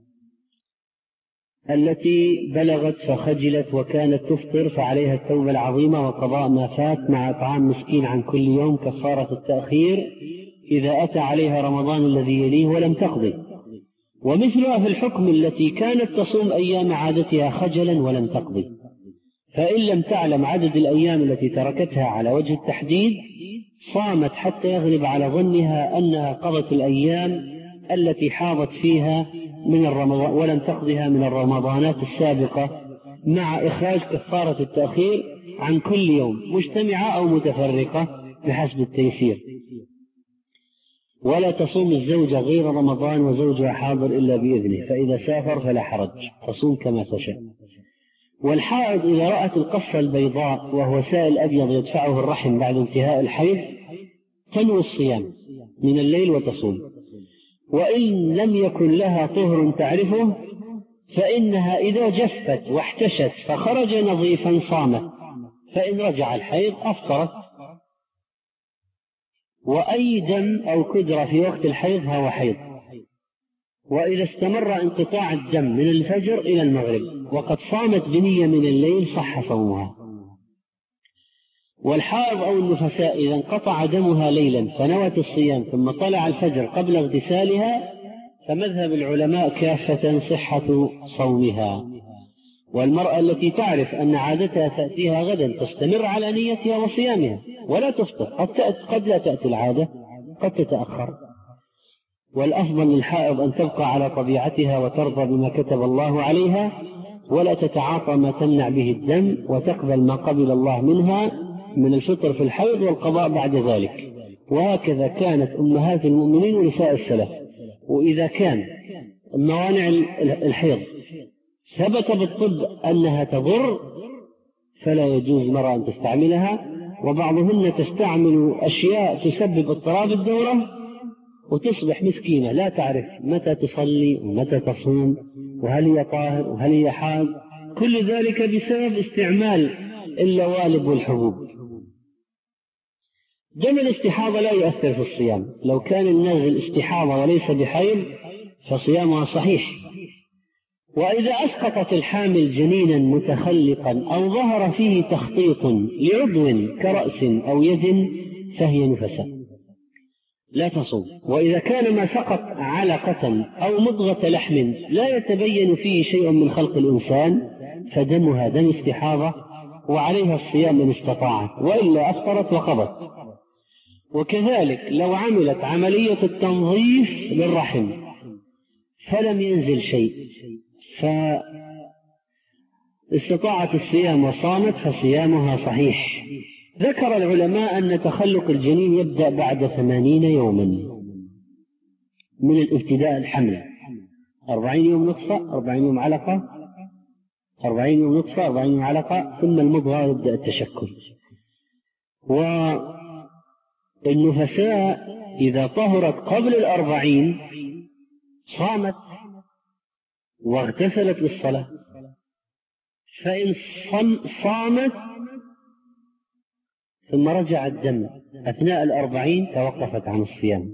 التي بلغت فخجلت وكانت تفطر فعليها التوبة العظيمة وقضاء ما فات مع إطعام مسكين عن كل يوم كفارة التأخير إذا أتى عليها رمضان الذي يليه ولم تقضي، ومثلها في الحكم التي كانت تصوم أيام عادتها خجلا ولم تقضي، فإن لم تعلم عدد الأيام التي تركتها على وجه التحديد صامت حتى يغلب على ظنها أنها قضت الأيام التي حاضت فيها من الرمضان ولم تقضها من الرمضانات السابقة، مع إخراج كفارة التأخير عن كل يوم مجتمعة أو متفرقة بحسب التيسير. ولا تصوم الزوجة غير رمضان وزوجها حاضر إلا بإذنه، فإذا سافر فلا حرج، تصوم كما تشاء. والحائض إذا رأت القصة البيضاء وهو سائل أبيض يدفعه الرحم بعد انتهاء الحيض تنوي الصيام من الليل وتصوم، وإن لم يكن لها طهر تعرفه فإنها إذا جفت واحتشت فخرج نظيفا صامت، فإن رجع الحيض أفطرت. وأي دم أو كدرة في وقت الحيض هو حيض. وإذا استمر انقطاع الدم من الفجر إلى المغرب وقد صامت بنية من الليل صح صومها. والحائض أو النفساء إذا انقطع دمها ليلا فنوت الصيام ثم طلع الفجر قبل اغتسالها فمذهب العلماء كافة صحة صومها. والمرأة التي تعرف أن عادتها تأتيها غدا تستمر على نيتها وصيامها ولا تفطر، قد لا تأتي العادة، قد تتأخر. والأفضل للحائض أن تبقى على طبيعتها وترضى بما كتب الله عليها ولا تتعاطى ما تمنع به الدم، وتقبل ما قبل الله منها من الفطر في الحيض والقضاء بعد ذلك. وهكذا كانت أمهات المؤمنين ونساء السلف. وإذا كان موانع الحيض ثبت بالطب أنها تضر فلا يجوز المرأة أن تستعملها، وبعضهن تستعمل أشياء تسبب اضطراب الدورة وتصبح مسكينة لا تعرف متى تصلي ومتى تصوم وهل هي طاهر وهل هي حاض، كل ذلك بسبب استعمال اللوالب والحبوب. دم الاستحاضة لا يؤثر في الصيام، لو كان النازل استحاضة وليس بحيض فصيامها صحيح. وإذا أسقطت الحامل جنينا متخلقا أو ظهر فيه تخطيط لعضو كرأس أو يد فهي نفساء لا تصوم. وإذا كان ما سقط علقة أو مضغة لحم لا يتبين فيه شيء من خلق الإنسان فدمها دم استحاضة وعليها الصيام إن استطاعت، وإلا أفطرت وقضت. وكذلك لو عملت عملية التنظيف للرحم فلم ينزل شيء فاستطاعت الصيام وصامت فصيامها صحيح. ذكر العلماء أن تخلق الجنين يبدأ بعد 80 يوما من الابتداء الحمل، 40 يوم نطفة، 40 يوم علقة، 40 يوم نطفة، 40 يوم علقة، ثم المضغة يبدأ التشكل. النفساء إذا طهرت قبل 40 صامت واغتسلت للصلاة، فإن صامت ثم رجع الدم أثناء 40 توقفت عن الصيام.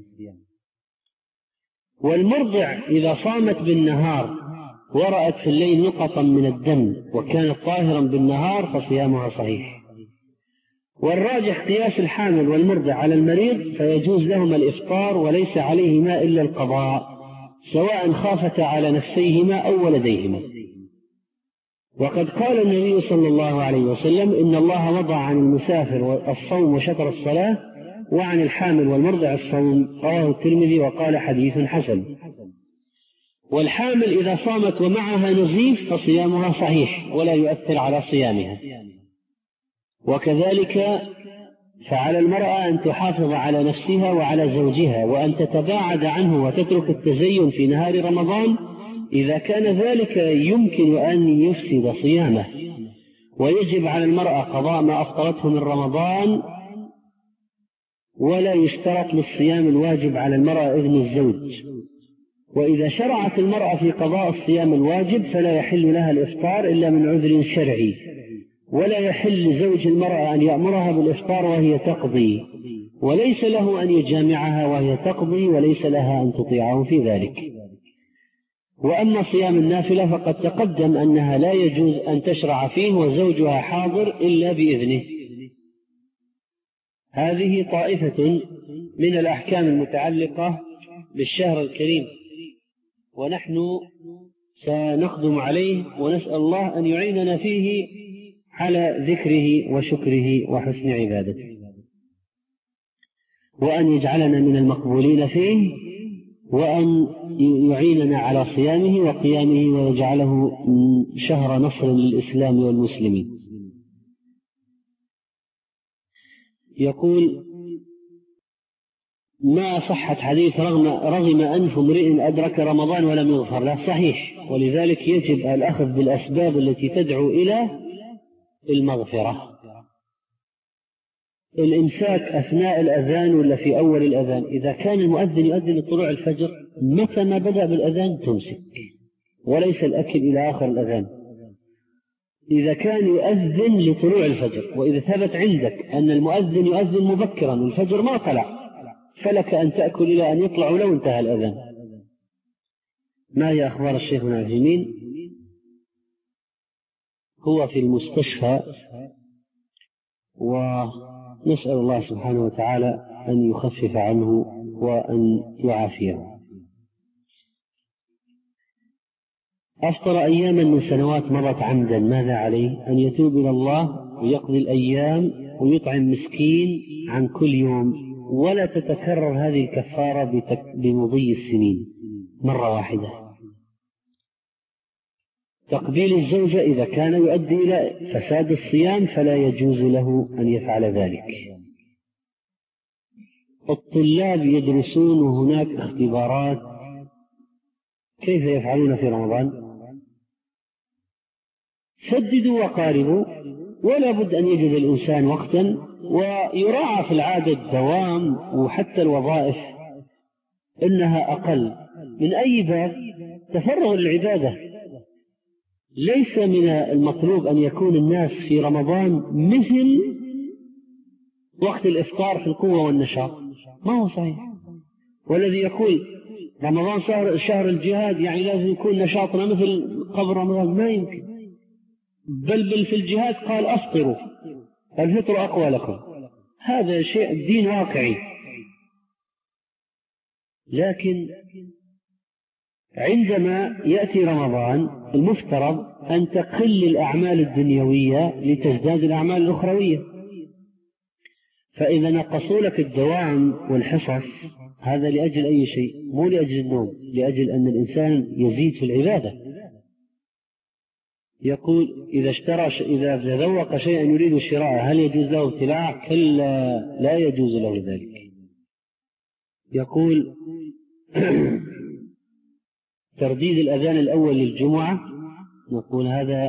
والمرضع إذا صامت بالنهار ورأت في الليل نقطا من الدم وكانت طاهرا بالنهار فصيامها صحيح. والراجح قياس الحامل والمرضع على المريض، فيجوز لهما الإفطار وليس عليهما إلا القضاء، سواء خافتا على نفسيهما أو ولديهما. وقد قال النبي صلى الله عليه وسلم: إن الله وضع عن المسافر الصوم وشطر الصلاة، وعن الحامل والمرضع الصوم. رواه الترمذي وقال حديث حسن. والحامل إذا صامت ومعها نزيف فصيامها صحيح ولا يؤثر على صيامها. وكذلك فعلى المرأة أن تحافظ على نفسها وعلى زوجها، وأن تتباعد عنه وتترك التزين في نهار رمضان إذا كان ذلك يمكن أن يفسد صيامه. ويجب على المرأة قضاء ما أفطرته من رمضان، ولا يشترط للصيام الواجب على المرأة إذن الزوج. وإذا شرعت المرأة في قضاء الصيام الواجب فلا يحل لها الإفطار إلا من عذر شرعي، ولا يحل لزوج المرأة أن يأمرها بالإفطار وهي تقضي، وليس له أن يجامعها وهي تقضي، وليس لها أن تطيعه في ذلك. وأما صيام النافلة فقد تقدم أنها لا يجوز أن تشرع فيه وزوجها حاضر إلا بإذنه. هذه طائفة من الأحكام المتعلقة بالشهر الكريم، ونحن سنقدم عليه ونسأل الله أن يعيننا فيه على ذكره وشكره وحسن عبادته، وأن يجعلنا من المقبولين فيه، وأن يعيننا على صيامه وقيامه، ويجعله شهر نصر للإسلام والمسلمين. يقول: ما صحة حديث رغم أنف امرئ أدرك رمضان ولم يغفر له؟ صحيح، ولذلك يجب الأخذ بالأسباب التي تدعو إلى المغفرة. الإمساك أثناء الأذان ولا في أول الأذان؟ إذا كان المؤذن يؤذن لطلوع الفجر متى ما بدأ بالأذان تمسك، وليس الأكل إلى آخر الأذان. إذا كان يؤذن لطلوع الفجر، وإذا ثبت عندك أن المؤذن يؤذن مبكرا والفجر ما طلع، فلك أن تأكل إلى أن يطلع ولو انتهى الأذان. ما هي أخبار الشيخ ابن عثيمين؟ هو في المستشفى، ونسأل الله سبحانه وتعالى أن يخفف عنه وأن يعافيه. أفطر أياما من سنوات مضت عمدا، ماذا عليه؟ أن يتوب إلى الله ويقضي الأيام ويطعم مسكين عن كل يوم، ولا تتكرر هذه الكفارة بمضي السنين، مرة واحدة. تقبيل الزوجة إذا كان يؤدي إلى فساد الصيام فلا يجوز له أن يفعل ذلك. الطلاب يدرسون وهناك اختبارات، كيف يفعلون في رمضان؟ سددوا وقاربوا، ولا بد أن يجد الإنسان وقتا، ويراعى في العادة الدوام وحتى الوظائف إنها أقل من أي باب تفرغ للعبادة. ليس من المطلوب أن يكون الناس في رمضان مثل وقت الإفطار في القوة والنشاط، ما هو صحيح. والذي يقول رمضان شهر الجهاد يعني لازم يكون نشاطنا مثل قبل رمضان، ما يمكن. بل في الجهاد قال أفطروا الفطر أقوى لكم، هذا شيء الدين واقعي. لكن عندما يأتي رمضان المفترض أن تقل الأعمال الدنيوية لتزداد الأعمال الأخروية، فإذا نقصوا لك الدوام والحصص هذا لأجل أي شيء؟ مو لأجل النوم، لأجل أن الإنسان يزيد في العبادة. يقول: إذا ذوق شيئا يريد شراءه هل يجوز له ابتلاعه؟ كلا، لا يجوز له ذلك. يقول: ترديد الأذان الأول للجمعة، نقول هذا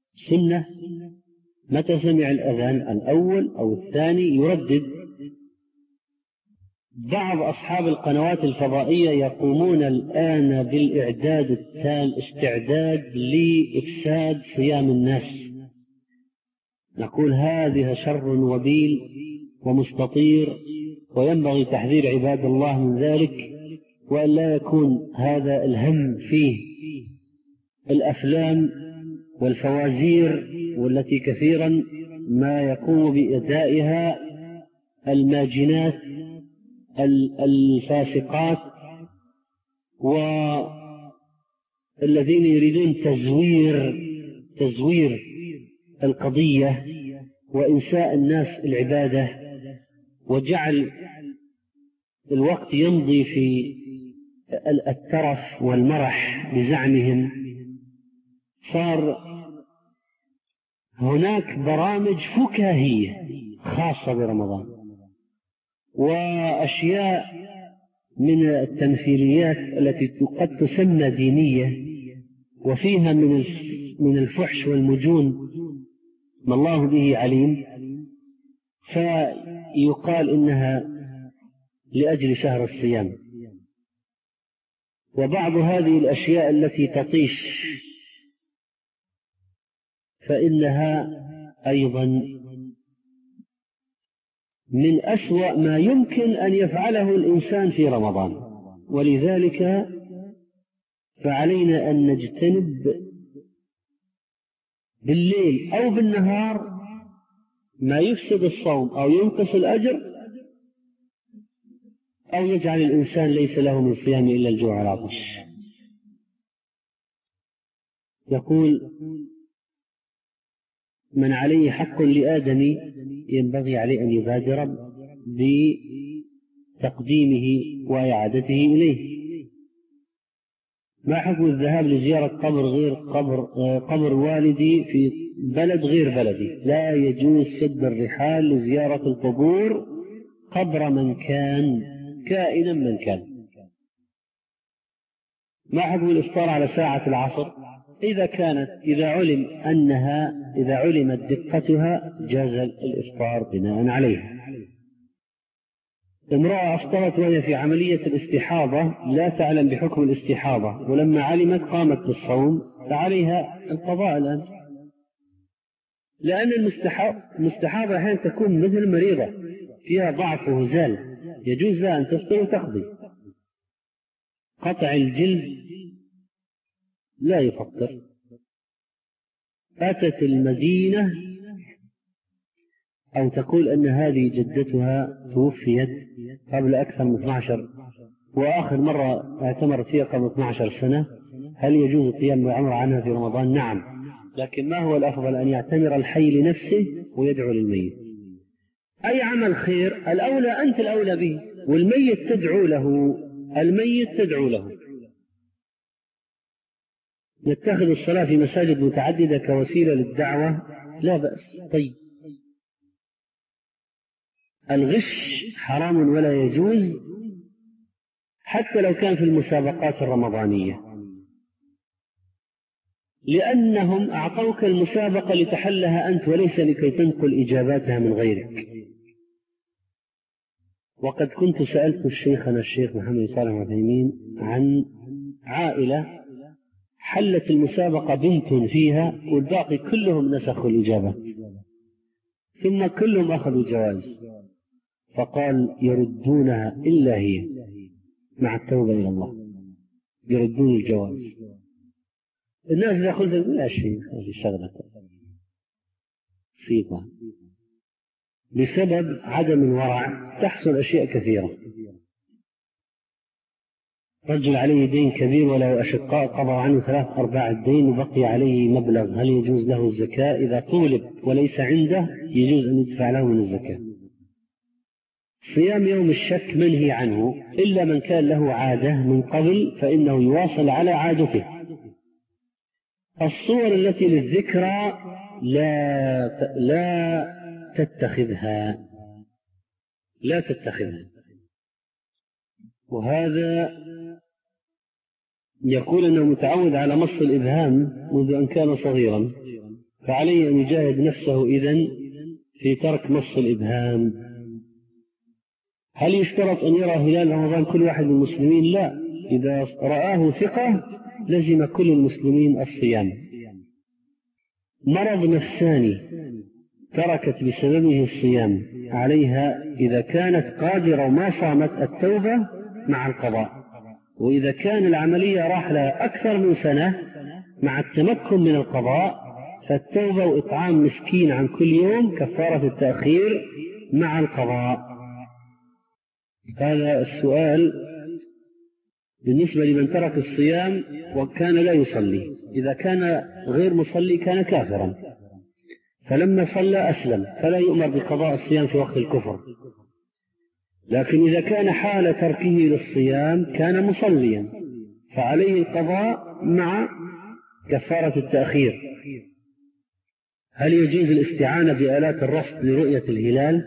سنة، متى سمع الأذان الأول أو الثاني يردد بعض أصحاب القنوات الفضائية يقومون الآن بالإعداد استعداد لإفساد صيام الناس. نقول هذه شر وبيل ومستطير، وينبغي تحذير عباد الله من ذلك، وأن لا يكون هذا الهم فيه الأفلام والفوازير، والتي كثيرا ما يقوم بإدائها الماجنات الفاسقات والذين يريدون تزوير القضية وإنساء الناس العبادة، وجعل الوقت يمضي في الترف والمرح بزعمهم. صار هناك برامج فكاهية خاصة برمضان، وأشياء من التمثيليات التي قد تسمى دينية، وفيها من الفحش والمجون ما الله به عليم، فيقال إنها لأجل شهر الصيام. وبعض هذه الأشياء التي تطيش فإنها أيضا من أسوأ ما يمكن أن يفعله الإنسان في رمضان، ولذلك فعلينا أن نجتنب بالليل أو بالنهار ما يفسد الصوم أو ينقص الأجر أو يجعل الإنسان ليس له من صيام إلا الجوع والعطش. يقول: من عليه حق لآدم ينبغي عليه أن يبادر بتقديمه وإعادته إليه. ما حكم الذهاب لزيارة قبر غير قبر والدي في بلد غير بلدي؟ لا يجوز سد الرحال لزيارة القبور قبر من كان كائنا من كان. ما حكم الإفطار على ساعة العصر؟ إذا علمت دقتها جاز الإفطار بناء عليها. امرأة أفطرت وهي في عملية الاستحاضة، لا تعلم بحكم الاستحاضة، ولما علمت قامت بالصوم، فعليها القضاء الآن، لأن المستحاضة أحيانا تكون مثل مريضة فيها ضعف وهزال، يجوز لها أن تفطر وتقضي. قطع الجلد لا يفطر. أتت المدينة أو تقول أن هذه جدتها توفيت قبل أكثر من 12 وآخر مرة اعتمرت فيها قبل 12 سنة، هل يجوز القيام بالعمرة عنها في رمضان؟ نعم، لكن ما هو الأفضل؟ أن يعتمر الحي لنفسه ويدعو للميت. أي عمل خير الأولى أنت الأولى به، والميت تدعو له، الميت تدعو له. نتخذ الصلاة في مساجد متعددة كوسيلة للدعوة، لا بأس. طيب، الغش حرام ولا يجوز حتى لو كان في المسابقات الرمضانية، لأنهم أعطوك المسابقة لتحلها أنت وليس لكي تنقل إجاباتها من غيرك. وقد كنت سألت شيخنا الشيخ محمد صالح العثيمين عن عائلة حلت المسابقة بنت فيها والباقي كلهم نسخوا الإجابات، ثم كلهم أخذوا جوائز، فقال يردونها إلا هي مع التوبة إلى الله، يردون الجوائز. الناس إذا قلت لا شيء شغلة بسيطة، بسبب عدم الورع تحصل أشياء كثيرة. رجل عليه دين كبير وله أشقاء قضى عنه 3/4 الدين وبقي عليه مبلغ، هل يجوز له الزكاة؟ إذا طولب وليس عنده يجوز أن يدفع له من الزكاة. صيام يوم الشك منهي عنه إلا من كان له عادة من قبل فإنه يواصل على عادته. الصور التي للذكرى لا تتخذها، وهذا يقول أنه متعود على مص الإبهام منذ أن كان صغيرا، فعليه أن يجاهد نفسه إذن في ترك مص الإبهام. هل يشترط أن يرى هلال رمضان كل واحد من المسلمين؟ لا، إذا رآه ثقة لزم كل المسلمين الصيام. مرض نفساني تركت بسببه الصيام عليها إذا كانت قادرة وما صامت التوبة مع القضاء، وإذا كان العملية راح لها أكثر من سنة مع التمكن من القضاء فالتوبة وإطعام مسكين عن كل يوم كفارة التأخير مع القضاء. هذا السؤال بالنسبة لمن ترك الصيام وكان لا يصلي. إذا كان غير مصلي كان كافرا، فلما صلى أسلم فلا يؤمر بقضاء الصيام في وقت الكفر. لكن إذا كان حال تركه للصيام كان مصليا فعليه القضاء مع كفارة التأخير. هل يجوز الاستعانة بآلات الرصد لرؤية الهلال؟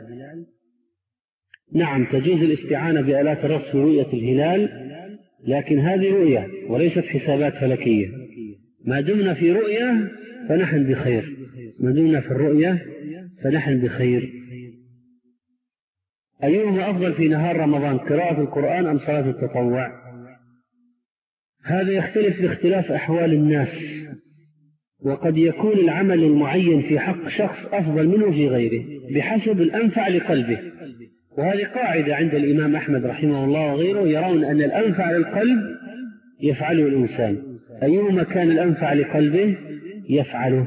نعم، تجوز الاستعانة بآلات الرصد لرؤية الهلال، لكن هذه رؤية وليست حسابات فلكية. ما دمنا في رؤية فنحن بخير، ما دمنا في الرؤية فنحن بخير. أيهما أفضل في نهار رمضان، قراءة القرآن أم صلاة التطوع؟ هذا يختلف باختلاف أحوال الناس، وقد يكون العمل المعين في حق شخص أفضل منه في غيره بحسب الأنفع لقلبه، وهذه قاعدة عند الإمام أحمد رحمه الله وغيره، يرون أن الأنفع للقلب يفعله الإنسان، أيهما كان الأنفع لقلبه يفعله.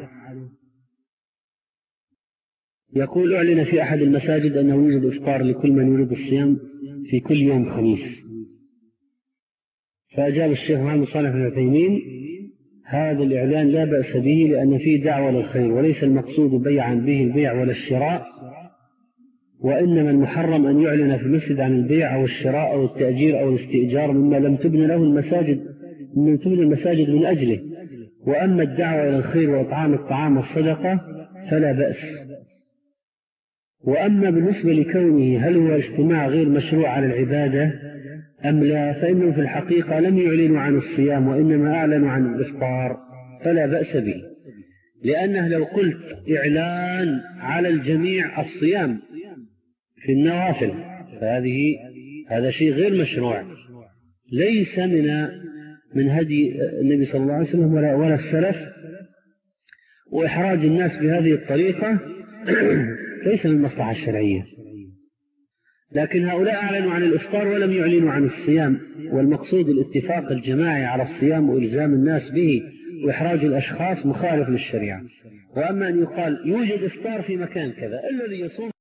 يقول أعلن في أحد المساجد أنه يوجد إفطار لكل من يريد الصيام في كل يوم خميس، فأجاب الشيخ محمد صالح بن عثيمين: هذا الإعلان لا بأس به لأن فيه دعوة للخير، وليس المقصود بيعا به البيع ولا الشراء، وإنما المحرم أن يعلن في المسجد عن البيع أو الشراء أو التأجير أو الاستئجار مما لم تبن له المساجد من أجله. وأما الدعوة إلى الخير وإطعام الطعام والصدقة فلا بأس. وأما بالنسبة لكونه هل هو اجتماع غير مشروع على العبادة أم لا، فإنه في الحقيقة لم يعلنوا عن الصيام وإنما أعلنوا عن الإفطار، فلا بأس به، لأنه لو قلت إعلان على الجميع الصيام في النوافل هذا شيء غير مشروع، ليس من هدي النبي صلى الله عليه وسلم ولا السلف، وإحراج الناس بهذه الطريقة ليس من المصلحة الشرعية. لكن هؤلاء أعلنوا عن الإفطار ولم يعلنوا عن الصيام، والمقصود الاتفاق الجماعي على الصيام وإلزام الناس به وإحراج الأشخاص مخالف للشريعة. وأما أن يقال يوجد إفطار في مكان كذا، الذي يصوم